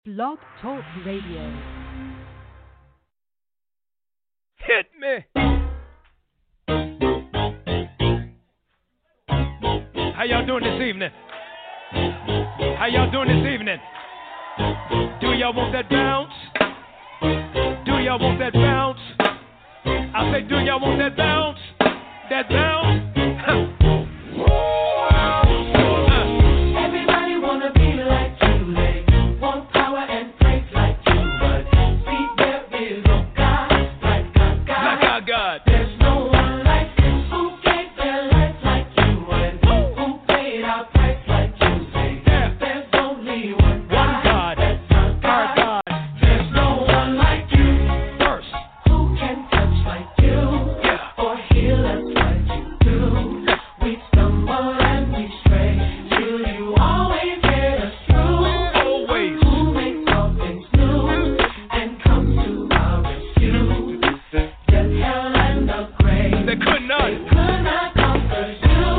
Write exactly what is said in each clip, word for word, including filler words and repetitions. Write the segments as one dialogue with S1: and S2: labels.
S1: Blog Talk Radio.
S2: Hit me. How y'all doing this evening? How y'all doing this evening? Do y'all want that bounce? Do y'all want that bounce? I say, do y'all want that bounce? That bounce?
S3: Everybody wanna be like you, they want power and praise like you, but see there is no God like God, God.
S2: Like our God.
S3: There's no one like you who gave their life like you and who paid our price like you. Say
S2: Yeah.
S3: there's only one God.
S2: One God.
S3: That's our
S2: Our
S3: God.
S2: God.
S3: There's no one like you
S2: First.
S3: who can touch like you
S2: Yeah.
S3: or heal us like you do. We stumble and we stray till you always get us through.
S2: Always.
S3: Who makes all things new and comes to our rescue. Death, hell, and the grave,
S2: They could not.
S3: they could not conquer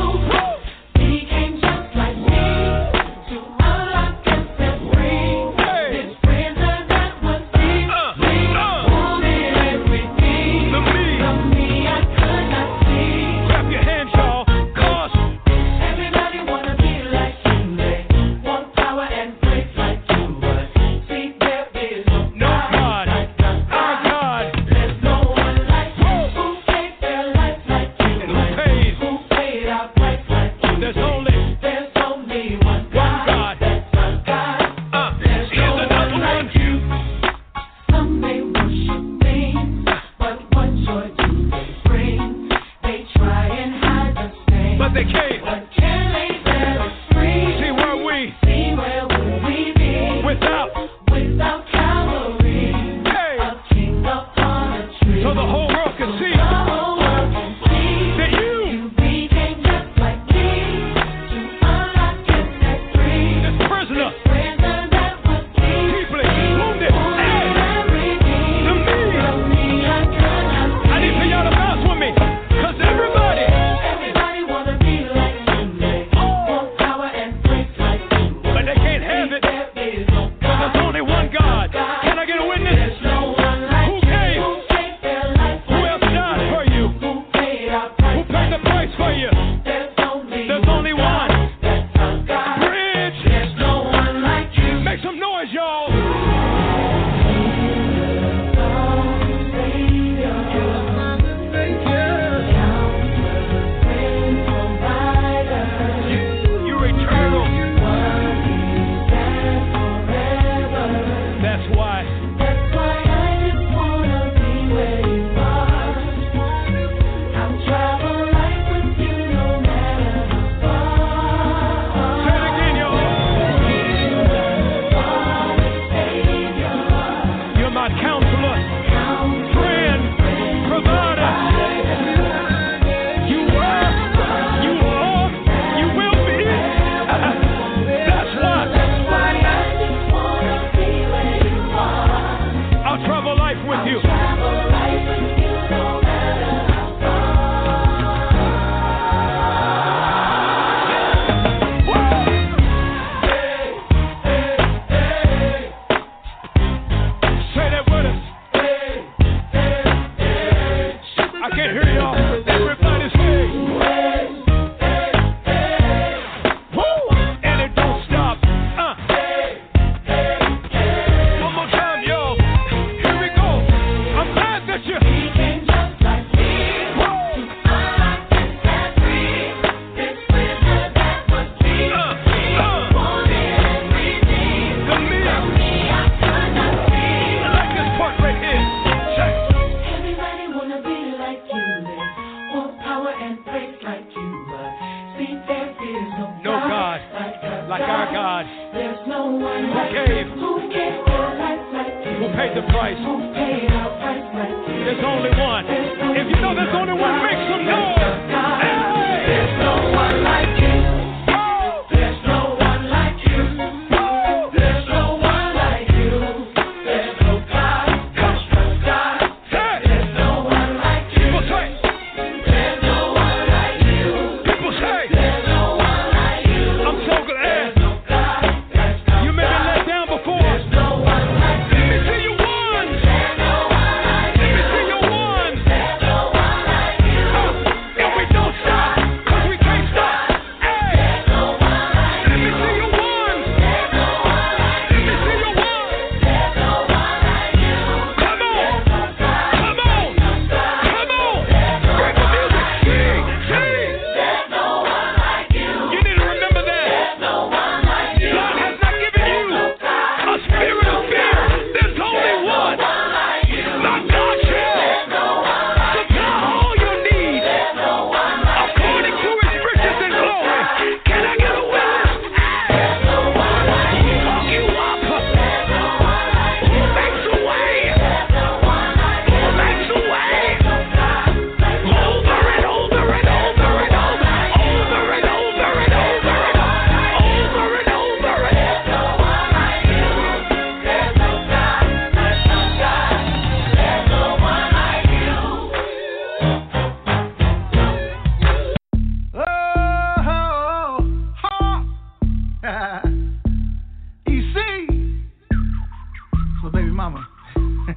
S3: you. He came just like me to unlock and set free.
S2: Hey.
S3: This prison that was deep,
S2: Uh,
S3: we
S2: uh.
S3: wanted everything.
S2: The me.
S3: The me I could not see.
S2: Clap your hands, y'all. Cause
S3: Everybody wanna be like you, they want power and praise like you, but see there is no
S2: no God.
S3: like God.
S2: Our God.
S3: There's no one like you who gave their life like you,
S2: And who pays?
S3: who paid our price like you.
S2: There's only
S3: There's only one God.
S2: God.
S3: That's our God.
S2: uh,
S3: There's
S2: here's
S3: no
S2: another
S3: one
S2: one.
S3: like you. Some may worship things, but what joy do they bring? They try and hide the stain.
S2: But they can't.
S3: But can they set us free?
S2: See where we
S3: See where would we be
S2: without.
S3: without Calvary?
S2: Hey.
S3: A king upon a tree.
S2: So the whole world can see
S3: The whole world can see
S2: that you,
S3: you became just like me to unlock and set free.
S2: this prisoner,
S3: Prison that was deep,
S2: deeply wounded. Hey.
S3: everything.
S2: The me.
S3: The me I could not see.
S2: I need for y'all to bounce with me. Cause everybody.
S3: Everybody wanna be like you, they want power and praise like you,
S2: But they can't have it.
S3: there is no
S2: Cause
S3: God.
S2: there's only one God. Can I get a witness?
S3: There's no one like
S2: Who
S3: you
S2: came?
S3: who gave their life
S2: Who
S3: like
S2: else died for you?
S3: who paid our
S2: Who
S3: price
S2: paid the
S3: like
S2: price for you?
S3: There's only
S2: There's only one.
S3: That's our God.
S2: Bridge.
S3: There's no one like you.
S2: Make some noise, y'all. You're eternal. That's why.
S3: That's why I just wanna be where you are. I'll travel life with you no matter how far.
S2: Say it again, y'all. You're my counselor, friend, provider. You were, you are, you will be. That's why
S3: That's why I just wanna be where you are.
S2: I'll travel life with you.
S3: Travel life with you no matter how
S2: Say that with us. I can't hear y'all. Everybody say. Woo! And it don't stop. Uh. One more time, y'all. Here we go. I'm glad that you.
S3: He came just like me
S2: Woo!
S3: to unlock and set free. This prison that was deep,
S2: Uh,
S3: we
S2: uh.
S3: wanted everything.
S2: The me.
S3: The me I could not see.
S2: I like this part right here. Check.
S3: Everybody wanna be like you, they want power and praise like you, but see there is no,
S2: No God
S3: like, our
S2: Like our God.
S3: There's no one
S2: Who
S3: like
S2: gave?
S3: you, who gave their life like you,
S2: Who paid the price?
S3: who paid our price like you.
S2: There's only one. If you know there's only one, make some noise. Hey!
S3: There's no one like you. There's no one like you. There's no one like you. There's no God. There's no God.
S2: Hey!
S3: There's no one like you.
S2: People say.
S3: There's no one like you.
S2: People say.
S3: There's no one like you.
S2: I'm so glad.
S3: There's no God. There's no
S2: You may be
S3: God.
S2: let down before.
S3: There's no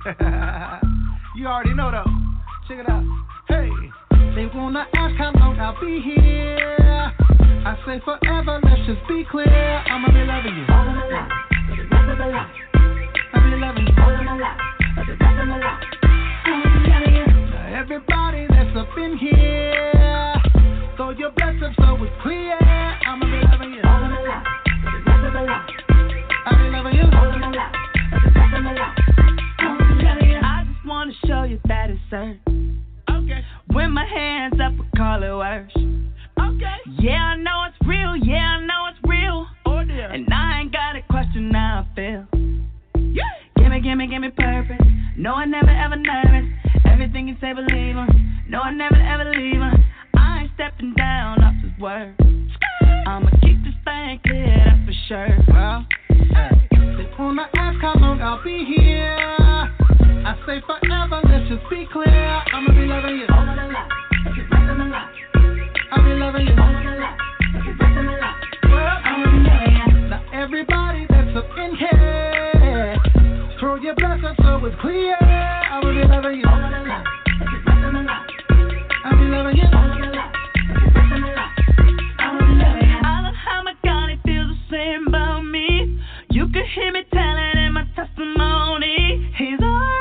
S4: You already know though. Check it out. Hey, they wanna ask how long I'll be here. I say forever, let's just be clear. I'ma be loving you all of my life, for the rest of my life. I'll be loving you all of my life, for the rest of my life. I'ma be loving you. Now everybody that's up in here, throw your blessings so it's clear. I'ma be loving you all of my life, for the rest of my life. I'll be loving you all of my life, for the rest of my life. I'ma be loving you. I just wanna show you that it's certain. Okay. When my hands up, we call it worship. Okay. Yeah, I know it's real. Yeah, I know it's real. Oh, dear. And I ain't got a question how I feel. Yeah. Gimme, gimme, gimme purpose. No, I never ever nervous. Everything you say, believe him. No, I never ever leave him. I ain't stepping down off his word. I'ma keep this thing clear, that's for sure. Well, hey. They wanna ask how long I'll be here. I say forever, let's just be clear. I'ma be loving you all of my life, for the rest of my life. I'll be loving you all of my life, for the rest of my life. Well, I'ma be loving you. Now everybody that's up in here, throw your blessings so it's clear. I'ma be loving you all of my life, for the rest of my life. I'll be loving you all of my life, for the rest of my life. I'ma be loving you. I love how my God, he feels the same about me. You can hear me telling in my testimony. He's alright.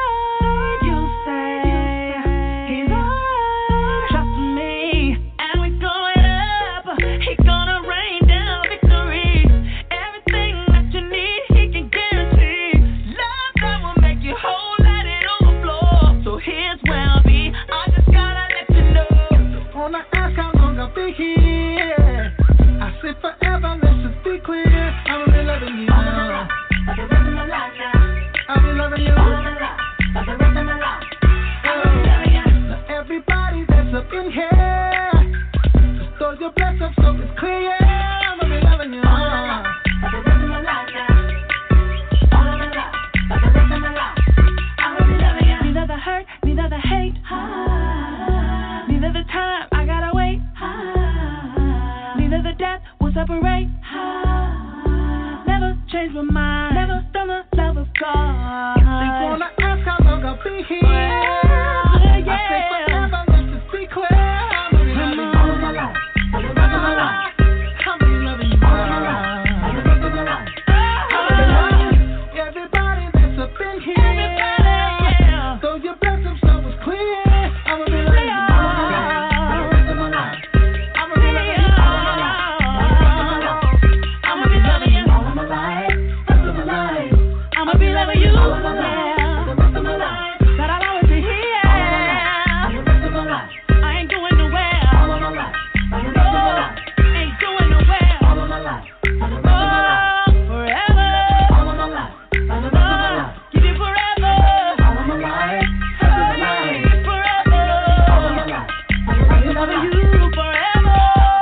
S4: Forever, let's just be clear. I'ma be loving you all of my life, for the rest of my life now. I'll be loving you all of my life, for the rest of my life. I'ma be loving you. Now everybody that's up in here, just throw your blessings so it's clear. I'ma be loving you all of my life, for the rest of my life now. All of my life, for the rest of my life. I'ma be loving you. Neither the hurt, neither the hate, ah. Neither the time I gotta wait, ah. Neither the death will separate. Ah, never change my mind. Never done the love of God. They wanna ask how long I'll be here. Yeah, yeah. I say forever, let's just be clear. I'ma be loving you all of my life, for the rest of my life. I'ma be loving you all of my life, for the rest of my life. Oh, everybody that's up in here, everybody, yeah. Throw your blessings so it's clear. I'ma be loving you all of my life, for the rest of my life. I'ma be loving you all of my life. I'ma be loving you all of my life, rest of my life. I'ma be loving you all of my life, the rest of my life. That I'll always be here, all of my life, the rest of my life. I ain't going nowhere, all of my life, for the rest of my life. Ain't going nowhere, all of my life, for the rest of my life. Forever, all of my life, for the rest of my life. Give you forever, all of my life, rest of my life. Forever, all of my life, for the rest of my life. You forever.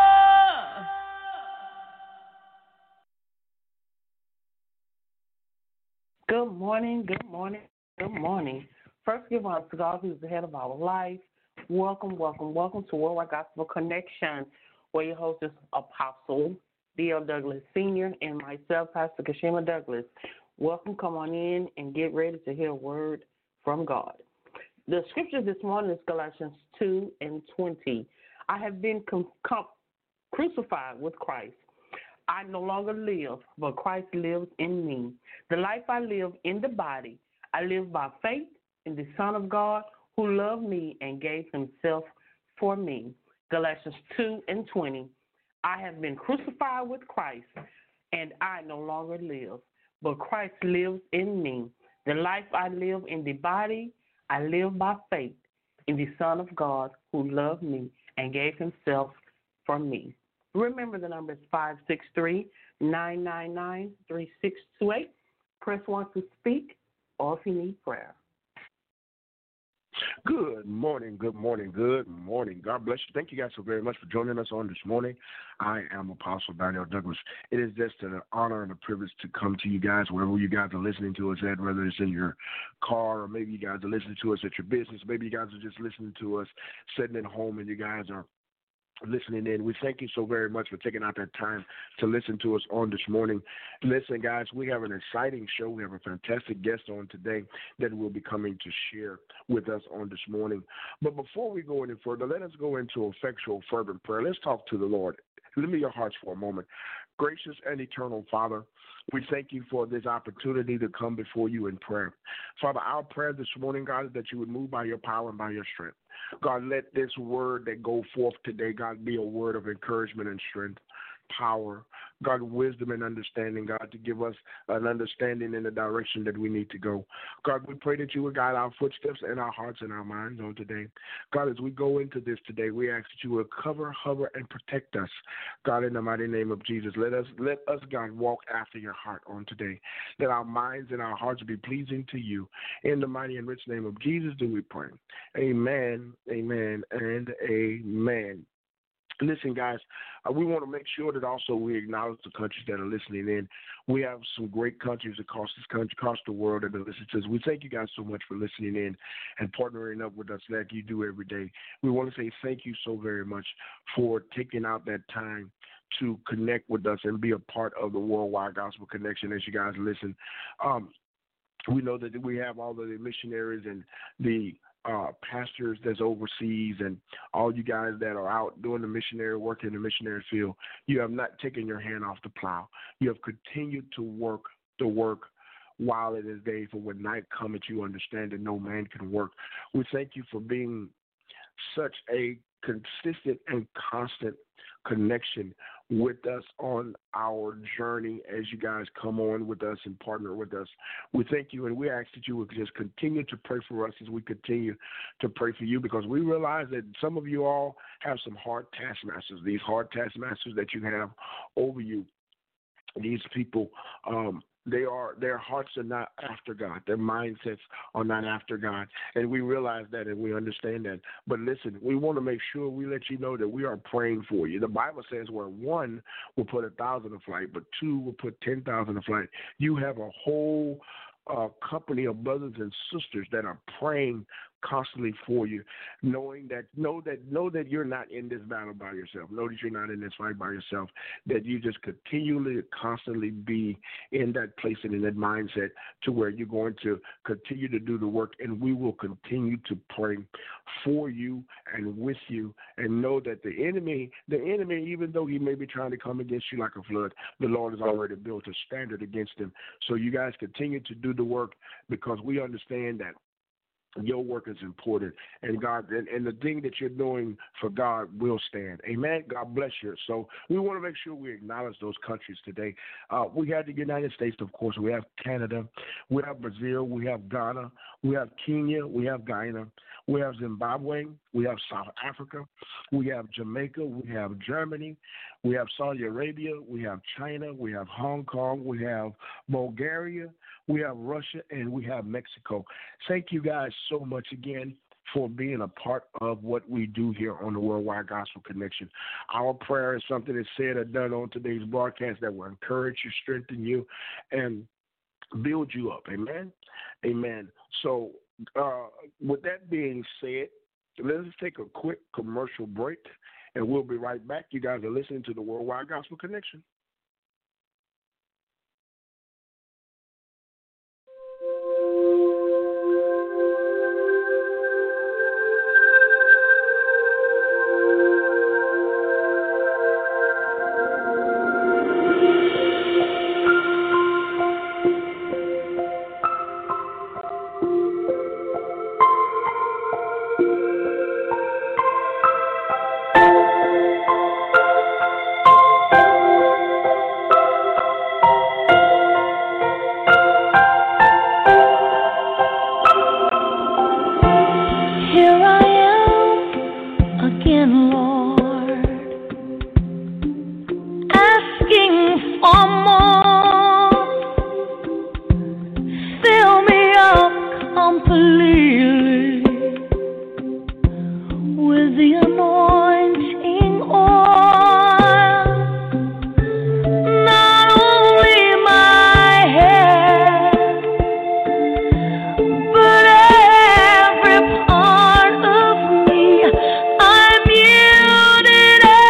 S5: Good morning, good morning, good morning. First, give honor to God, who's the head of our life. Welcome, welcome, welcome to Worldwide Gospel Connection, where your host is Apostle D L Douglas Senior and myself, Pastor Kashima Douglas. Welcome, come on in and get ready to hear a word from God. The scripture this morning is Galatians two and twenty. I have been com- com- crucified with Christ. I no longer live, but Christ lives in me. The life I live in the body, I live by faith in the Son of God who loved me and gave himself for me. Galatians two and twenty. I have been crucified with Christ, and I no longer live, but Christ lives in me. The life I live in the body, I live by faith in the Son of God who loved me and gave himself for me. Remember, the number is five six three, nine nine nine, three six two eight. Press one to speak, or if you need prayer.
S6: Good morning, good morning, good morning. God bless you. Thank you guys so very much for joining us on this morning. I am Apostle Daniel Douglas. It is just an honor and a privilege to come to you guys wherever you guys are listening to us at, whether it's in your car or maybe you guys are listening to us at your business. Maybe you guys are just listening to us sitting at home and you guys are listening in. We thank you so very much for taking out that time to listen to us on this morning. Listen, guys, we have an exciting show. We have a fantastic guest on today that will be coming to share with us on this morning. But before we go any further, let us go into effectual, fervent prayer. Let's talk to the Lord. Let me your hearts for a moment. Gracious and eternal Father, we thank you for this opportunity to come before you in prayer. Father, our prayer this morning, God, is that you would move by your power and by your strength. God, let this word that go forth today, God, be a word of encouragement and strength, power, God, wisdom and understanding, God, to give us an understanding in the direction that we need to go. God, we pray that you would guide our footsteps and our hearts and our minds on today. God, as we go into this today, we ask that you will cover, hover, and protect us. God, in the mighty name of Jesus, let us, let us, God, walk after your heart on today. Let our minds and our hearts be pleasing to you. In the mighty and rich name of Jesus do we pray. Amen, amen, and amen. Listen, guys, uh, we want to make sure that also we acknowledge the countries that are listening in. We have some great countries across this country, across the world that are listening to us. We thank you guys so much for listening in and partnering up with us like you do every day. We want to say thank you so very much for taking out that time to connect with us and be a part of the Worldwide Gospel Connection as you guys listen. Um, we know that we have all of the missionaries and the Uh, pastors that's overseas and all you guys that are out doing the missionary work in the missionary field. You have not taken your hand off the plow. You have continued to work the work while it is day, for when night cometh you understand that no man can work. We thank you for being such a consistent and constant connection with us on our journey as you guys come on with us and partner with us. We thank you, and we ask that you would just continue to pray for us as we continue to pray for you, because we realize that some of you all have some hard taskmasters, these hard taskmasters that you have over you. These people, um, They are, their hearts are not after God. Their mindsets are not after God. And we realize that and we understand that. But listen, we want to make sure we let you know that we are praying for you. The Bible says where one will put a thousand to flight, but two will put ten thousand to flight. You have a whole uh, company of brothers and sisters that are praying constantly for you, knowing that know that know that you're not in this battle by yourself. Know that you're not in this fight by yourself. That you just continually, constantly be in that place and in that mindset to where you're going to continue to do the work, and we will continue to pray for you and with you, and know that the enemy, the enemy, even though he may be trying to come against you like a flood, the Lord has already built a standard against him. So you guys continue to do the work, because we understand that your work is important, and God, and, and the thing that you're doing for God will stand. Amen. God bless you. So we want to make sure we acknowledge those countries today. Uh, we have the United States, of course. We have Canada. We have Brazil. We have Ghana. We have Kenya. We have Guyana. We have Zimbabwe. We have South Africa. We have Jamaica. We have Germany. We have Saudi Arabia. We have China. We have Hong Kong. We have Bulgaria. We have Russia, and we have Mexico. Thank you guys so much again for being a part of what we do here on the Worldwide Gospel Connection. Our prayer is something that's said or done on today's broadcast that will encourage you, strengthen you, and build you up. Amen? Amen. So uh, with that being said, let's take a quick commercial break, and we'll be right back. You guys are listening to the Worldwide Gospel Connection.
S7: Every part of me, I'm yielded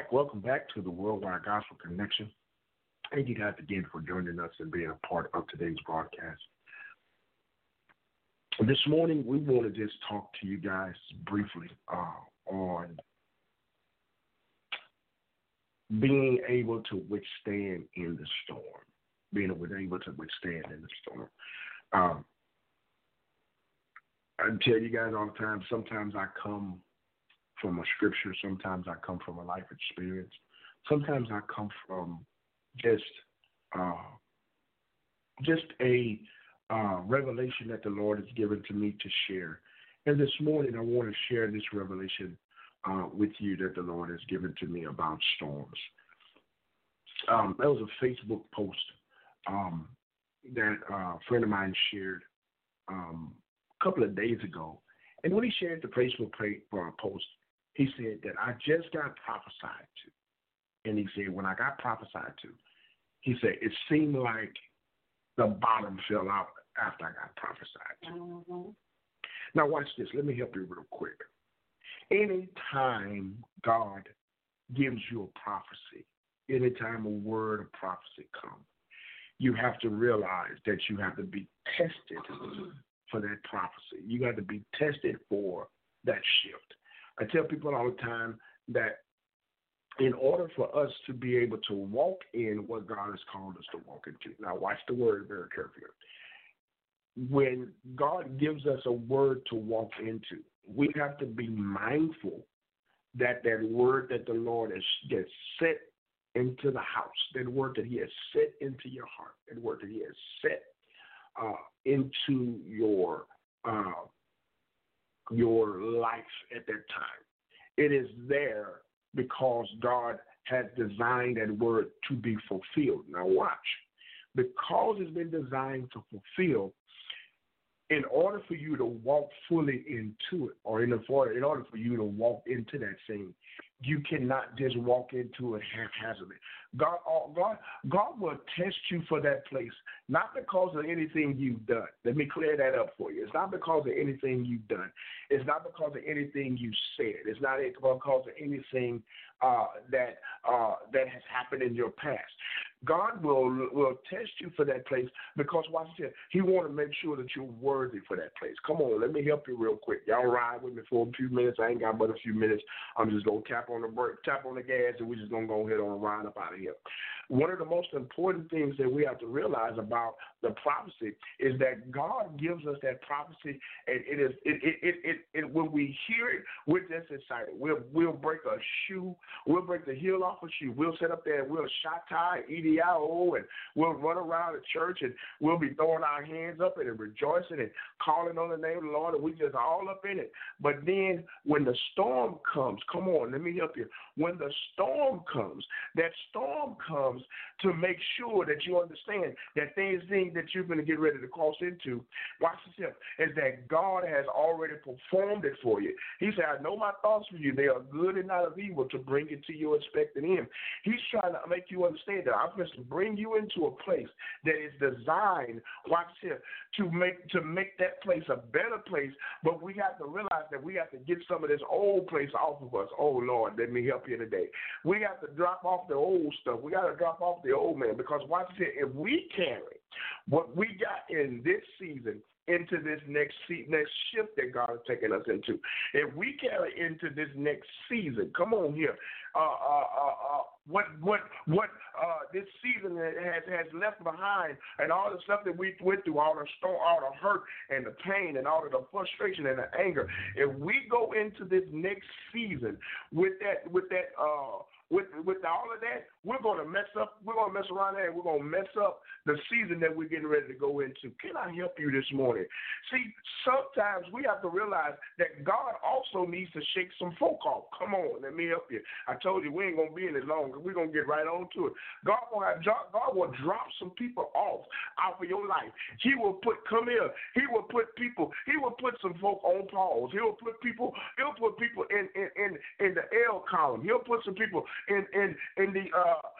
S6: back. Welcome back to the Worldwide Gospel Connection. Thank you guys again for joining us and being a part of today's broadcast. This morning, we want to just talk to you guys briefly uh, on being able to withstand in the storm, being able to withstand in the storm. Um, I tell you guys all the time, sometimes I come from a scripture, sometimes I come from a life experience, sometimes I come from just uh, just a uh, revelation that the Lord has given to me to share. And this morning, I want to share this revelation uh, with you that the Lord has given to me about storms. Um, that was a Facebook post um, that uh, a friend of mine shared um, a couple of days ago. And when he shared the Facebook post, he said that I just got prophesied to. And he said, when I got prophesied to, he said, it seemed like the bottom fell out after I got prophesied to. Mm-hmm. Now watch this. Let me help you real quick. Anytime God gives you a prophecy, anytime a word of prophecy comes, you have to realize that you have to be tested for that prophecy. You got to be tested for that shift. I tell people all the time that in order for us to be able to walk in what God has called us to walk into, now watch the word very carefully. When God gives us a word to walk into, we have to be mindful that that word that the Lord has gets set into the house, that word that he has set into your heart, that word that he has set uh, into your uh, your life at that time. It is there because God has designed that word to be fulfilled. Now watch. Because it's been designed to fulfill, in order for you to walk fully into it, or in, the, in order for you to walk into that thing, you cannot just walk into it haphazardly. God, God, God will test you for that place, not because of anything you've done. Let me clear that up for you. It's not because of anything you've done. It's not because of anything you said. It's not because of anything uh, that uh, that has happened in your past. God will will test you for that place because, watch this, he want to make sure that you're worthy for that place. Come on, let me help you real quick. Y'all ride with me for a few minutes. I ain't got but a few minutes. I'm just going to tap on the brake, tap on the gas, and we're just going to go ahead and ride up out of here. One of the most important things that we have to realize about the prophecy is that God gives us that prophecy, and it is it it it, it, it when we hear it, we're just excited. We'll we'll break a shoe, we'll break the heel off a shoe, we'll sit up there and we'll shot tie, E D I O, and we'll run around the church and we'll be throwing our hands up and rejoicing and calling on the name of the Lord, and we just all up in it. But then when the storm comes, come on, let me help you. When the storm comes, that storm comes to make sure that you understand that things, things that you're going to get ready to cross into, watch yourself, is that God has already performed it for you. He said, I know my thoughts for you. They are good and not of evil, to bring it to your expected end. He's trying to make you understand that I'm going to bring you into a place that is designed, watch here, to make to make that place a better place. But we have to realize that we have to get some of this old place off of us. Oh, Lord, let me help you today. We have to drop off the old stuff. We got to drop off the old man, because watch here, if we carry what we got in this season into this next se- next shift that God is taking us into, if we carry into this next season, come on here, uh, uh, uh, uh, what what what uh, this season has has left behind, and all the stuff that we went through, all the storm, all the hurt and the pain and all of the frustration and the anger, if we go into this next season with that with that uh With with all of that, we're going to mess up. We're going to mess around there, and we're going to mess up the season that we're getting ready to go into. Can I help you this morning? See, sometimes we have to realize that God also needs to shake some folk off. Come on, let me help you. I told you we ain't going to be in it long. We're going to get right on to it. God will, have, God will drop some people off out of your life. He will put, come here, he will put people, he will put some folk on pause. He will put people, he'll put people in, in, in, in the L column. He'll put some people in in in the uh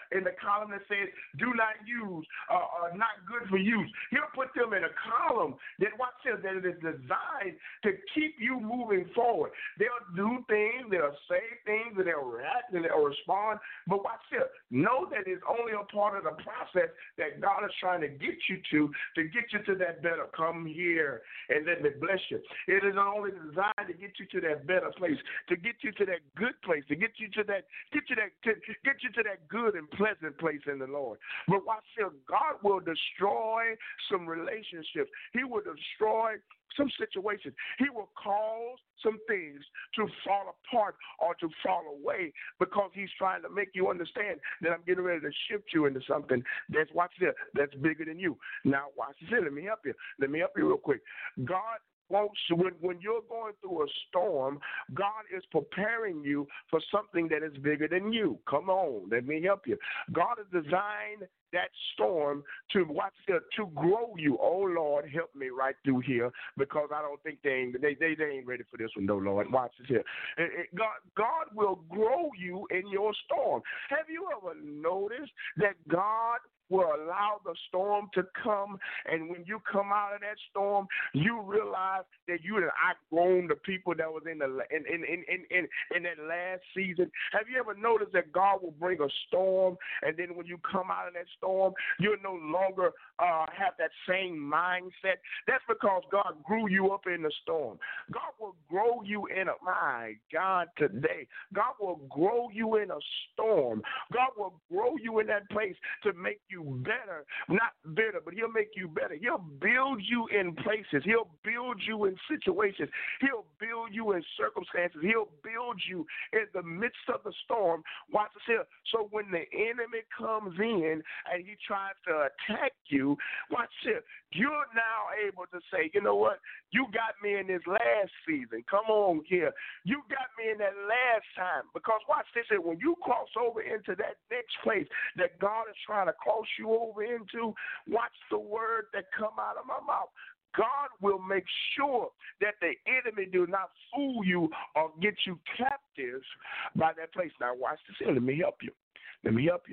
S6: in the column that says do not use, uh, uh, not good for use. He'll put them in a column that, watch this, that it is designed to keep you moving forward. They'll do things, they'll say things, and they'll react and they'll respond. But watch this. Know that it's only a part of the process that God is trying to get you to, to get you to that better. Come here and let me bless you. It is only designed to get you to that better place, to get you to that good place, to get you to that, get you that, to get you to that good and pleasant place in the Lord. But watch this. God will destroy some relationships. He will destroy some situations. He will cause some things to fall apart or to fall away because he's trying to make you understand that I'm getting ready to shift you into something that's, watch this, that's bigger than you. Now, watch this. Let me help you. Let me help you real quick. God wants, when, when you're going through a storm, God is preparing you for something that is bigger than you. Come on, let me help you. God has designed that storm to watch the, to grow you. Oh Lord, help me right through here because I don't think they ain't they they, they ain't ready for this one, though. Lord, watch this here. It, it, God God will grow you in your storm. Have you ever noticed that God will allow the storm to come, and when you come out of that storm, you realize that you have outgrown the people that was in the in in, in, in, in in that last season. Have you ever noticed that God will bring a storm, and then when you come out of that storm, you'll no longer uh, have that same mindset? That's because God grew you up in the storm. God will grow you in a, my God, today. God will grow you in a storm. God will grow you in that place to make you better, not bitter, but he'll make you better. He'll build you in places. He'll build you in situations. He'll build you in circumstances. He'll build you in the midst of the storm. Watch this here. So when the enemy comes in and he tries to attack you, watch this. You're now able to say, you know what? You got me in this last season. Come on here. You got me in that last time. Because watch this. When you cross over into that next place that God is trying to cross you over into, watch the word that come out of my mouth. God will make sure that the enemy do not fool you or get you captive by that place. Now watch this here. Let me help you. Let me help you.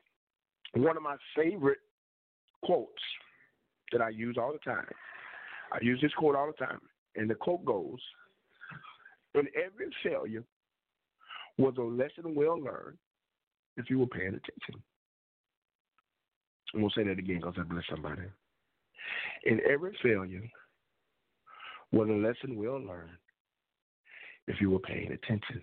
S6: One of my favorite quotes that I use all the time. I use this quote all the time. And the quote goes, "In every failure was a lesson well learned if you were paying attention." I'm going to say that again because I bless somebody. In every failure was a lesson well learned if you were paying attention.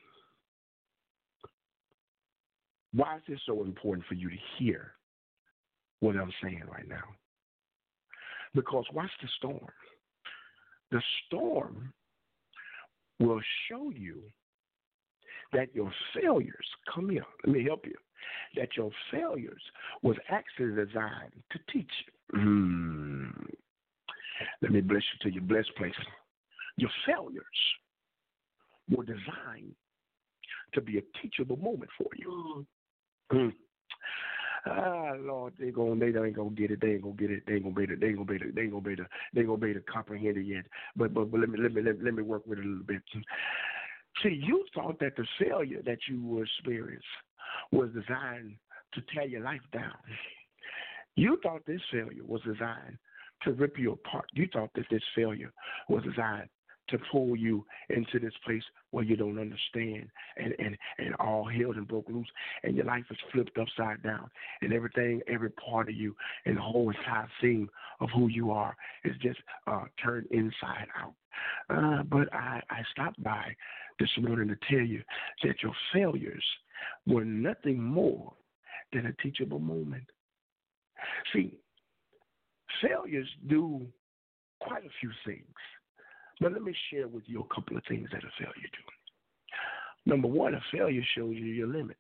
S6: Why is this so important for you to hear what I'm saying right now? Because watch the storm. The storm will show you that your failures, come here, let me help you, that your failures was actually designed to teach you. Mm. Let me bless you to your blessed place. Your failures were designed to be a teachable moment for you. Mm. Ah, Lord, they going they ain't gonna get it. They ain't gonna get it. They ain't gonna be able. They ain't gonna be able. They ain't gonna be able. They ain't gonna be able to comprehend it yet. But but but let me let me let, let me work with it a little bit. See, you thought that the failure that you were experiencing was designed to tear your life down. You thought this failure was designed to rip you apart. You thought that this failure was designed to pull you into this place where you don't understand and, and, and all hell and broke loose and your life is flipped upside down and everything, every part of you and the whole entire thing of who you are is just uh, turned inside out. Uh, but I, I stopped by this morning to tell you that your failures were nothing more than a teachable moment. See, failures do quite a few things. But let me share with you a couple of things that a failure do. Number one, a failure shows you your limits.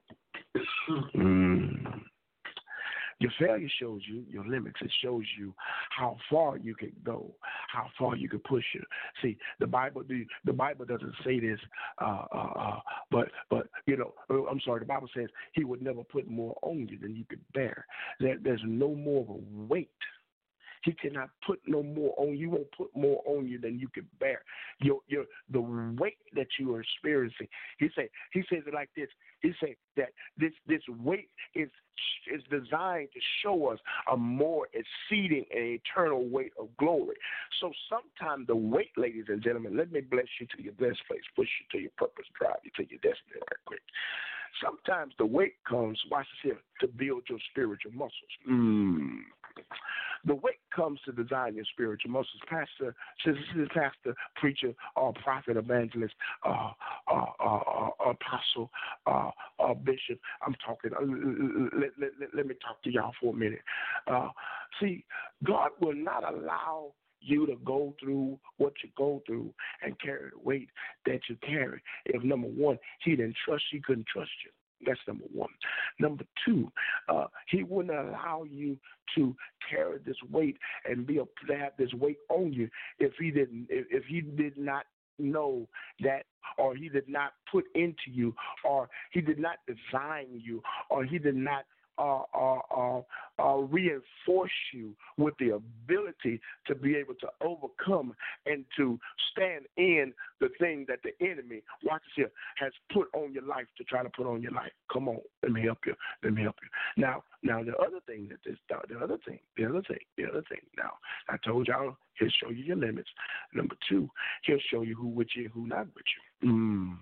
S6: mm. Your failure shows you your limits. It shows you how far you can go, how far you can push you. See, the Bible, the, the Bible doesn't say this, uh, uh, uh, but but you know, I'm sorry. The Bible says He would never put more on you than you could bear. There, there's no more of a weight He cannot put no more on you. He won't put more on you than you can bear. Your your the weight that you are experiencing. He said he says it like this. He said that this this weight is is designed to show us a more exceeding and eternal weight of glory. So sometimes the weight, ladies and gentlemen, let me bless you to your best place, push you to your purpose, drive you to your destiny right quick. Sometimes the weight comes, watch this here, to build your spiritual muscles. Mm. The weight comes to design your spiritual muscles. Pastor, this is pastor, preacher, or uh, prophet, evangelist, uh, uh, uh, uh, apostle, uh, uh, bishop. I'm talking. Uh, let, let, let, let me talk to y'all for a minute. Uh, see, God will not allow you to go through what you go through and carry the weight that you carry if, number one, he didn't trust you, he couldn't trust you. That's number one. Number two, uh, he wouldn't allow you to carry this weight and be able to have this weight on you if he didn't, if, if he did not know that, or he did not put into you, or he did not design you, or he did not Uh, uh, uh, uh, reinforce you with the ability to be able to overcome and to stand in the thing that the enemy, watch this here, has put on your life to try to put on your life. Come on, let me help you. Let me help you. Now, now the other thing that this, the other thing, the other thing, the other thing. Now, I told y'all he'll show you your limits. Number two, he'll show you who with you and who not with you. Mm.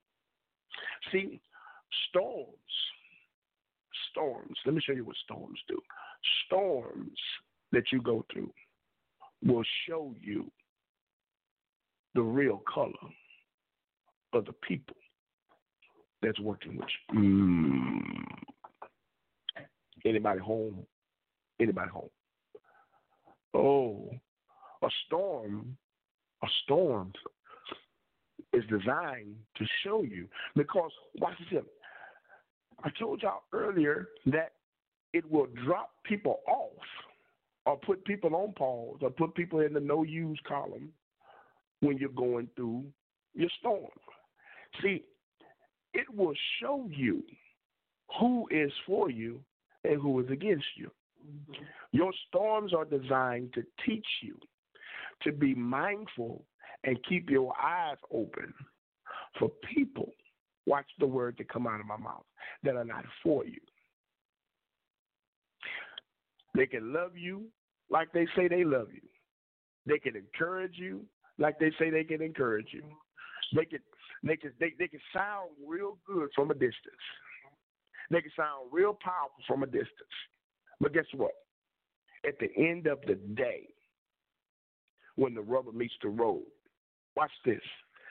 S6: See, storms. Storms. Let me show you what storms do. Storms that you go through will show you the real color of the people that's working with you. Mm. Anybody home? Anybody home? Oh, a storm, a storm is designed to show you, because watch this. I told y'all earlier that it will drop people off or put people on pause or put people in the no use column when you're going through your storm. See, it will show you who is for you and who is against you. Mm-hmm. Your storms are designed to teach you to be mindful and keep your eyes open for people. Watch the words that come out of my mouth that are not for you. They can love you like they say they love you. They can encourage you like they say they can encourage you. They can they can they, they can sound real good from a distance. They can sound real powerful from a distance. But guess what? At the end of the day, when the rubber meets the road, watch this.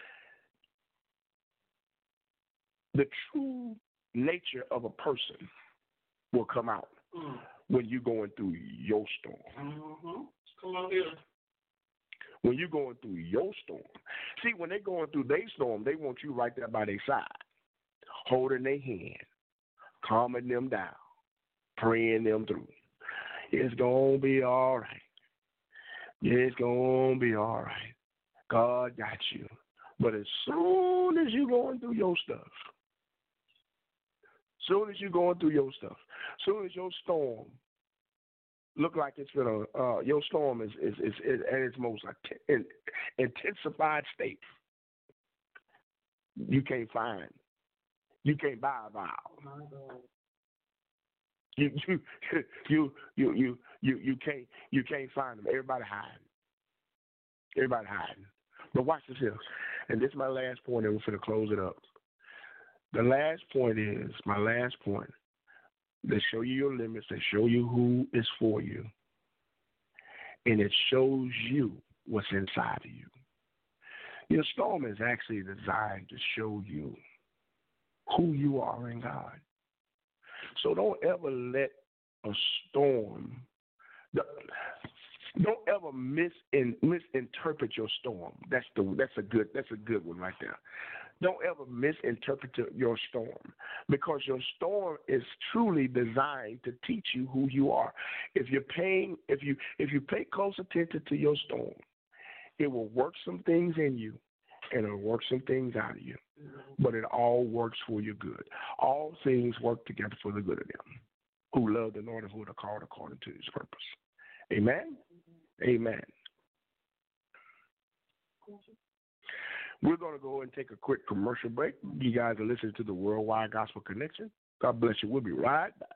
S6: The true nature of a person will come out mm. when you're going through your storm.
S5: Mm-hmm. Come on here.
S6: When you're going through your storm. See, when they're going through their storm, they want you right there by their side, holding their hand, calming them down, praying them through. It's going to be all right. It's going to be all right. God got you. But as soon as you're going through your stuff, soon as you're going through your stuff, soon as your storm look like it's been a, uh, your storm is, is, is, is at its most intensified state, you can't find, you can't buy a vow. You you you you you you you can't you can't find them. Everybody hiding. Everybody hiding. But watch this here, and this is my last point, and we're going to close it up. The last point is, my last point, they show you your limits, they show you who is for you, and it shows you what's inside of you. Your storm is actually designed to show you who you are in God. So don't ever let a storm, don't ever mis- misinterpret your storm. That's the that's a good that's a good one right there. Don't ever misinterpret your storm, because your storm is truly designed to teach you who you are. If you're paying, if you if you pay close attention to your storm, it will work some things in you, and it'll work some things out of you. But it all works for your good. All things work together for the good of them who love the Lord and who are called according to His purpose. Amen. Amen. We're going to go and take a quick commercial break. You guys are listening to the Worldwide Gospel Connection. God bless you. We'll be right back.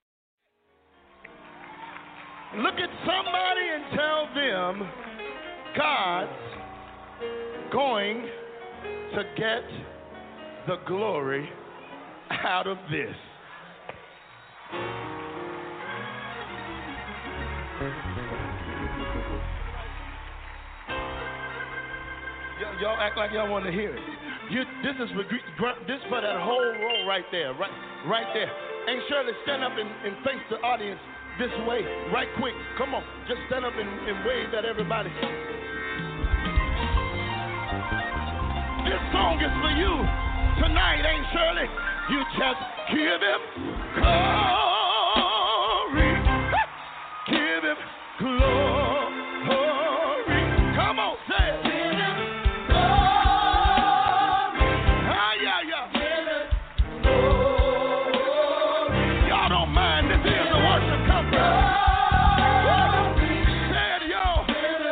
S7: Look at somebody and tell them God's going to get the glory out of this. Y- y'all act like y'all want to hear it. You, this is for this for that whole row right there, right, right there. And Shirley, stand up and, and face the audience this way, right quick. Come on, just stand up and, and wave at everybody. This song is for you tonight, ain't Shirley? You just give him glory, give him glory. Come on, say it. Give him glory. Ah, yeah, yeah. Give him glory. Y'all don't mind this is the worship conference. Say it, y'all.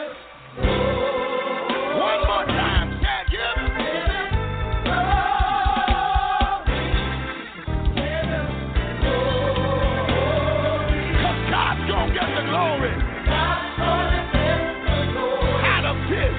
S7: One more time. Say it, give him. Cause God's gonna get the glory. Out of this.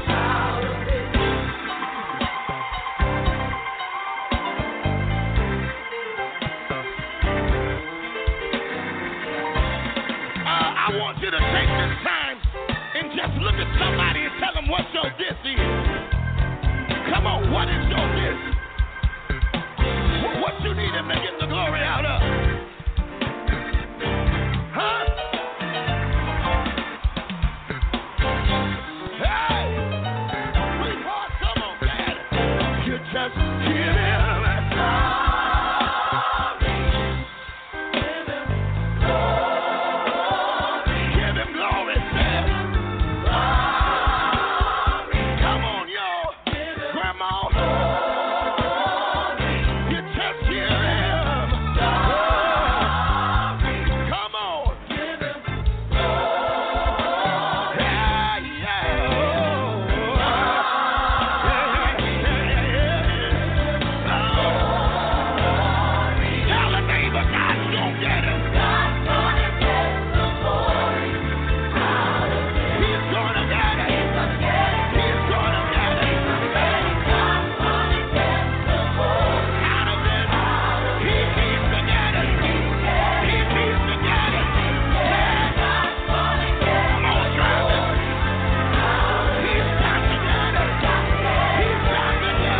S7: Uh, I want you to take this time and just look at somebody and tell them what your this is. Come on, what is your this? What, what you need him to get the glory out of? Huh? Hey! Sweetheart, come on, Dad. You just give him Give him glory, Sam. Come on, y'all. Grandma. You just hear him. Come on. Yeah, yeah. Tell the neighbor God's gonna get him. He's gonna get it. He's gonna get it. Out of it. He needs to get it. He needs to get it. Come on, Travis. He's got to get it. He's got to get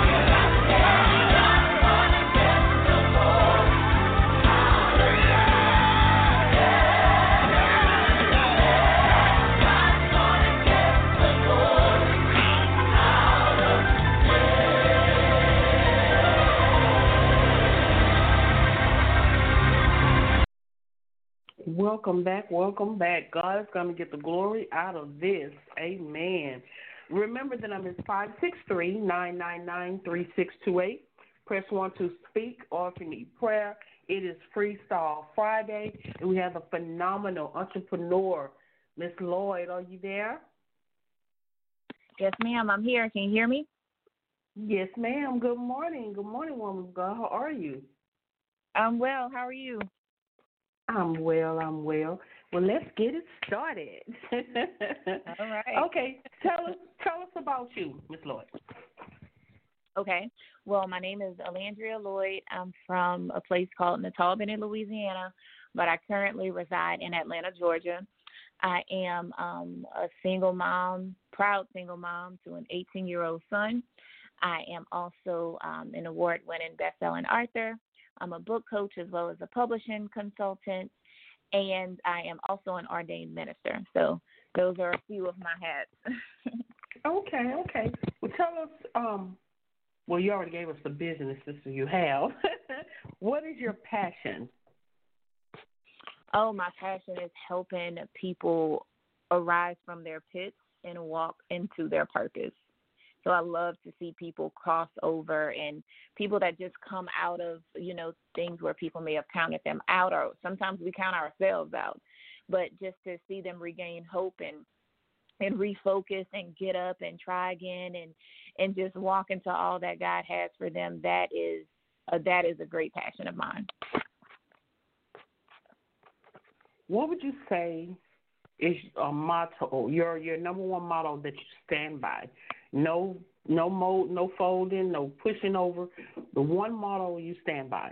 S5: Welcome back, welcome back. God is going to get the glory out of this. Amen. Remember the number is five six three, nine nine nine, three six two eight. Press one to speak or if you need prayer. It is Freestyle Friday, and we have a phenomenal entrepreneur, Miss Lloyd. Are you there?
S8: Yes, ma'am. I'm here. Can you hear me?
S5: Yes, ma'am. Good morning. Good morning, woman of God. How are you?
S8: I'm well. How are you?
S5: I'm well. I'm well. Well, let's get it started.
S8: All right.
S5: Okay. Tell us. Tell us about you, Miss Lloyd.
S8: Okay. Well, my name is Alandria Lloyd. I'm from a place called Natal, Bennett, Louisiana, but I currently reside in Atlanta, Georgia. I am um, a single mom, proud single mom to an eighteen-year-old son. I am also um, an award-winning best-selling author. I'm a book coach as well as a publishing consultant, and I am also an ordained minister. So those are a few of my hats.
S5: Okay, okay. Well, tell us, um, well, you already gave us the business sister you have. What is your passion?
S8: Oh, my passion is helping people arise from their pits and walk into their purpose. So I love to see people cross over and people that just come out of, you know, things where people may have counted them out, or sometimes we count ourselves out. But just to see them regain hope and and refocus and get up and try again and, and just walk into all that God has for them, that is uh, that is a great passion of mine.
S5: What would you say is a motto, your your number one motto that you stand by? No no mold, no folding, no pushing over. The one motto you stand by.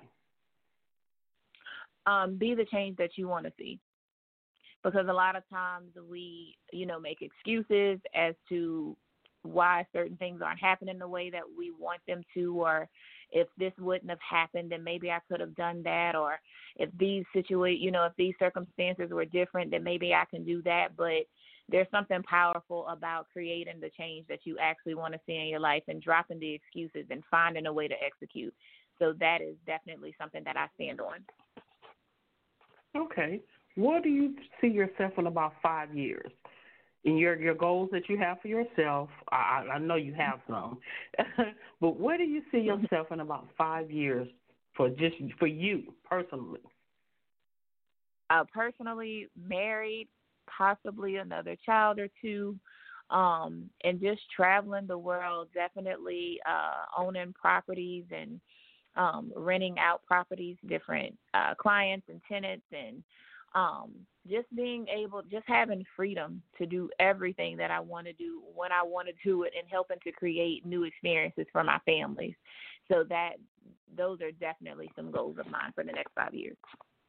S8: Um, be the change that you want to see. Because a lot of times we, you know, make excuses as to why certain things aren't happening the way that we want them to, or if this wouldn't have happened, then maybe I could have done that, or if these situa- you know, if these circumstances were different, then maybe I can do that. But there's something powerful about creating the change that you actually want to see in your life and dropping the excuses and finding a way to execute. So that is definitely something that I stand on.
S5: Okay. Where do you see yourself in about five years? In your, your goals that you have for yourself, I, I know you have some, but where do you see yourself in about five years for just for you personally?
S8: Uh, personally, married, possibly another child or two, um, and just traveling the world, definitely uh, owning properties and um, renting out properties, different uh, clients and tenants, and um, just being able, just having freedom to do everything that I want to do when I want to do it, and helping to create new experiences for my families. So that those are definitely some goals of mine for the next five years.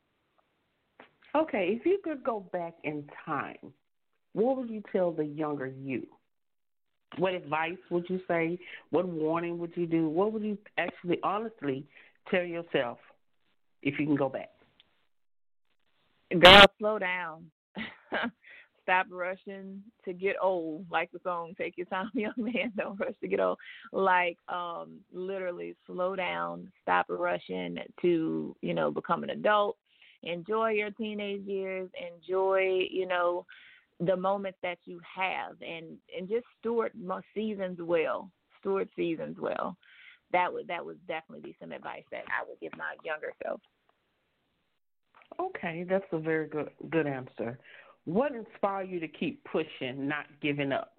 S5: Okay, if you could go back in time, what would you tell the younger you? What advice would you say? What warning would you do? What would you actually honestly tell yourself if you can go back?
S8: Girl, slow down. Stop rushing to get old. Like the song, take your time, young man, don't rush to get old. Like, um, literally slow down. Stop rushing to, you know, become an adult. Enjoy your teenage years. Enjoy, you know, the moments that you have, and, and just steward seasons well. Steward seasons well. That would that would definitely be some advice that I would give my younger self.
S5: Okay, that's a very good good answer. What inspired you to keep pushing, not giving up?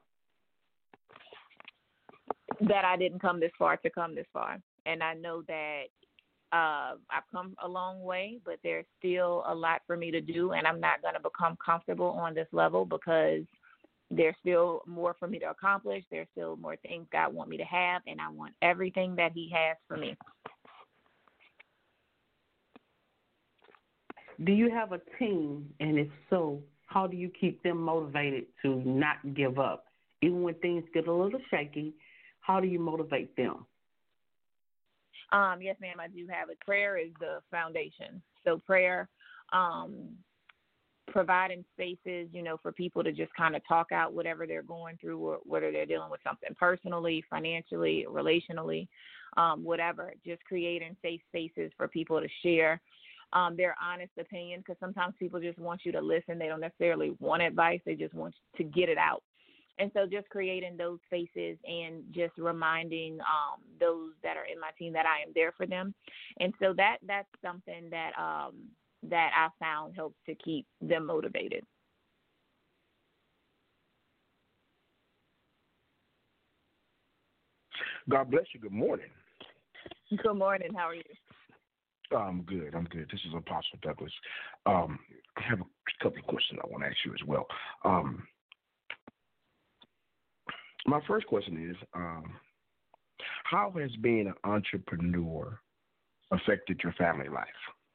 S8: That I didn't come this far to come this far. And I know that uh, I've come a long way, but there's still a lot for me to do, and I'm not going to become comfortable on this level because there's still more for me to accomplish. There's still more things God wants me to have, and I want everything that he has for me.
S5: Do you have a team? And if so, how do you keep them motivated to not give up? Even when things get a little shaky, how do you motivate them?
S8: Um, yes, ma'am, I do have it. Prayer is the foundation. So prayer, um, providing spaces, you know, for people to just kind of talk out whatever they're going through, or whether they're dealing with something personally, financially, relationally, um, whatever, just creating safe spaces for people to share Um, their honest opinion, because sometimes people just want you to listen. They don't necessarily want advice. They just want to get it out. And so just creating those spaces and just reminding um, those that are in my team that I am there for them. And so that that's something that um, that I found helps to keep them motivated.
S6: God bless you. Good morning.
S8: Good morning. How are you?
S6: I'm good. I'm good. This is Apostle Douglas. Um, I have a couple of questions I want to ask you as well. Um, my first question is, um, how has being an entrepreneur affected your family life?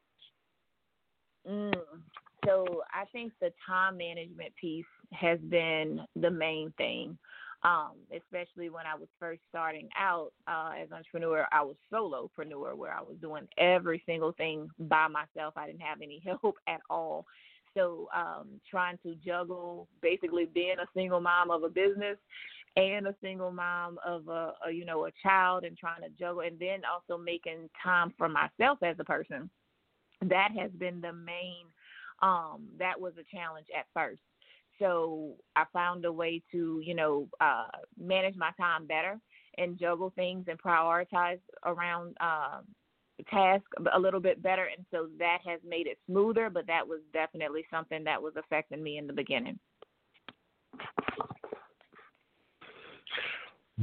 S8: Mm. So I think the time management piece has been the main thing. Um, especially when I was first starting out uh, as an entrepreneur, I was solopreneur, where I was doing every single thing by myself. I didn't have any help at all. So um, trying to juggle basically being a single mom of a business and a single mom of a, a you know, a child, and trying to juggle, and then also making time for myself as a person. That has been the main, um, that was a challenge at first. So I found a way to, you know, uh, manage my time better and juggle things and prioritize around uh, tasks a little bit better. And so that has made it smoother, but that was definitely something that was affecting me in the beginning.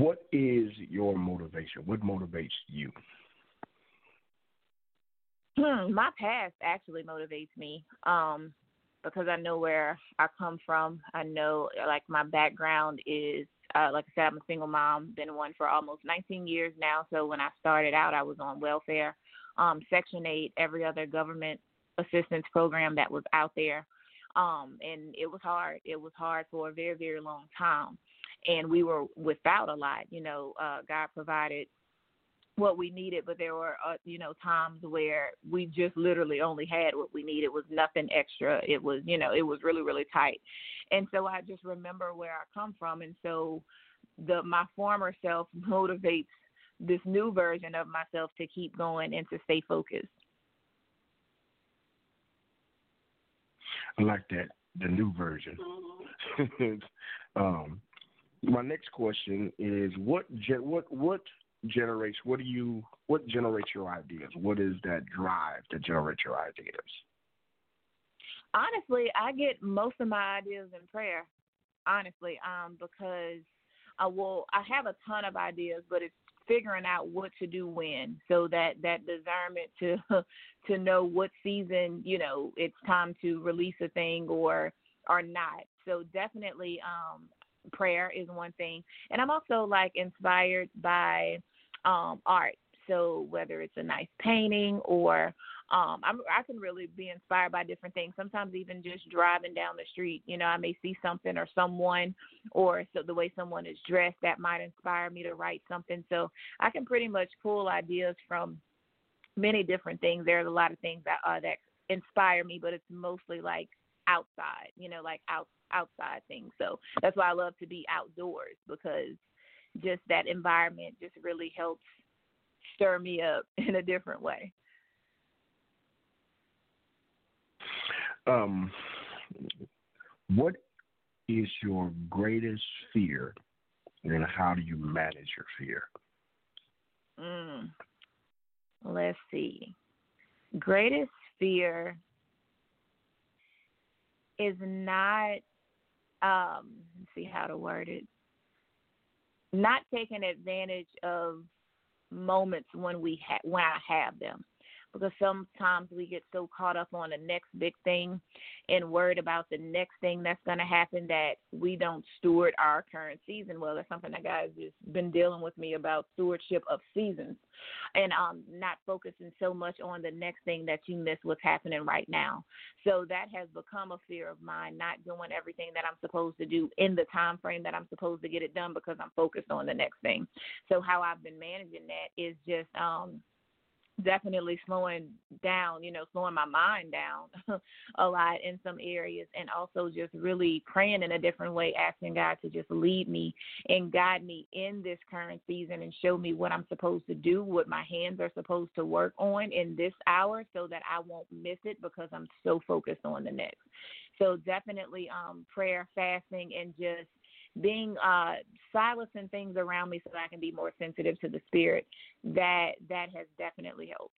S6: What is your motivation? What motivates you?
S8: Hmm, my past actually motivates me um, because I know where I come from. I know, like, my background is, uh, like I said, I'm a single mom, been one for almost nineteen years now. So when I started out, I was on welfare, um, Section eight, every other government assistance program that was out there. Um, and it was hard. It was hard for a very, very long time. And we were without a lot. You know, uh, God provided what we needed, but there were, uh, you know, times where we just literally only had what we needed. It was nothing extra. It was, you know, it was really, really tight. And so I just remember where I come from. And so the my former self motivates this new version of myself to keep going and to stay focused.
S6: I like that, the new version. um, my next question is what gen- what what generates what do you what generates your ideas? What is that drive that generates your ideas?
S8: Honestly, I get most of my ideas in prayer. Honestly, um, because I will I have a ton of ideas, but it's figuring out what to do when, so that that discernment to to know what season, you know, it's time to release a thing or or not. So definitely um prayer is one thing. And I'm also like inspired by um art. So whether it's a nice painting or um I'm, I can really be inspired by different things. Sometimes even just driving down the street, you know, I may see something or someone or so the way someone is dressed that might inspire me to write something. So I can pretty much pull ideas from many different things. There's a lot of things that uh, that inspire me, but it's mostly like outside, you know, like out outside things. So that's why I love to be outdoors, because just that environment just really helps stir me up in a different way.
S6: Um, what is your greatest fear, and how do you manage your fear?
S8: Mm. Let's see. Greatest fear is not, um, let's see how to word it, not taking advantage of moments when we ha- when I have them. Because sometimes we get so caught up on the next big thing and worried about the next thing that's going to happen that we don't steward our current season. Well, that's something that God has just been dealing with me about, stewardship of seasons, and um, not focusing so much on the next thing that you miss what's happening right now. So that has become a fear of mine, not doing everything that I'm supposed to do in the time frame that I'm supposed to get it done because I'm focused on the next thing. So how I've been managing that is just um, – definitely slowing down, you know, slowing my mind down a lot in some areas, and also just really praying in a different way, asking God to just lead me and guide me in this current season and show me what I'm supposed to do, what my hands are supposed to work on in this hour, so that I won't miss it because I'm so focused on the next. So definitely um, prayer, fasting, and just being uh, silencing things around me so that I can be more sensitive to the spirit, that that has definitely helped.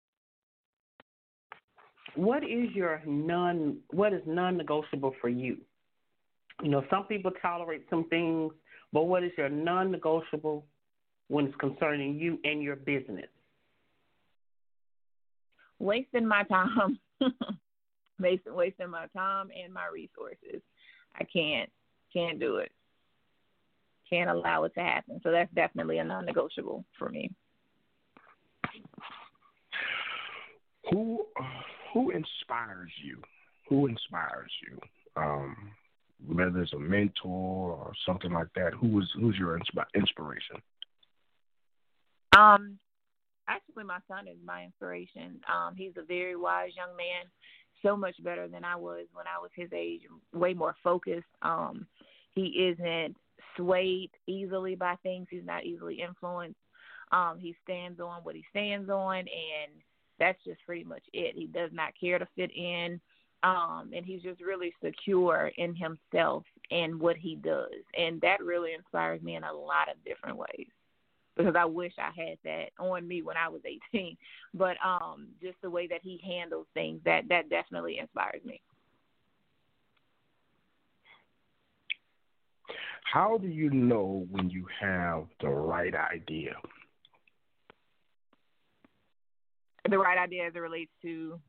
S5: What is your non? What is non-negotiable for you? You know, some people tolerate some things, but what is your non-negotiable when it's concerning you and your business?
S8: Wasting my time, wasting wasting my time and my resources. I can't can't do it. Can't allow it to happen. So that's definitely a non-negotiable for me.
S6: Who who inspires you? Who inspires you? Um, whether it's a mentor or something like that. Who is who's your insp- inspiration?
S8: Um, actually, my son is my inspiration. Um, he's a very wise young man, so much better than I was when I was his age. Way more focused. Um, he isn't swayed easily by things. He's not easily influenced. Um, he stands on what he stands on, and that's just pretty much it. He does not care to fit in, um, and he's just really secure in himself and what he does, and that really inspires me in a lot of different ways, because I wish I had that on me when I was eighteen, but um, just the way that he handles things, that, that definitely inspires me.
S6: How do you know when you have the right idea?
S8: The right idea as it relates to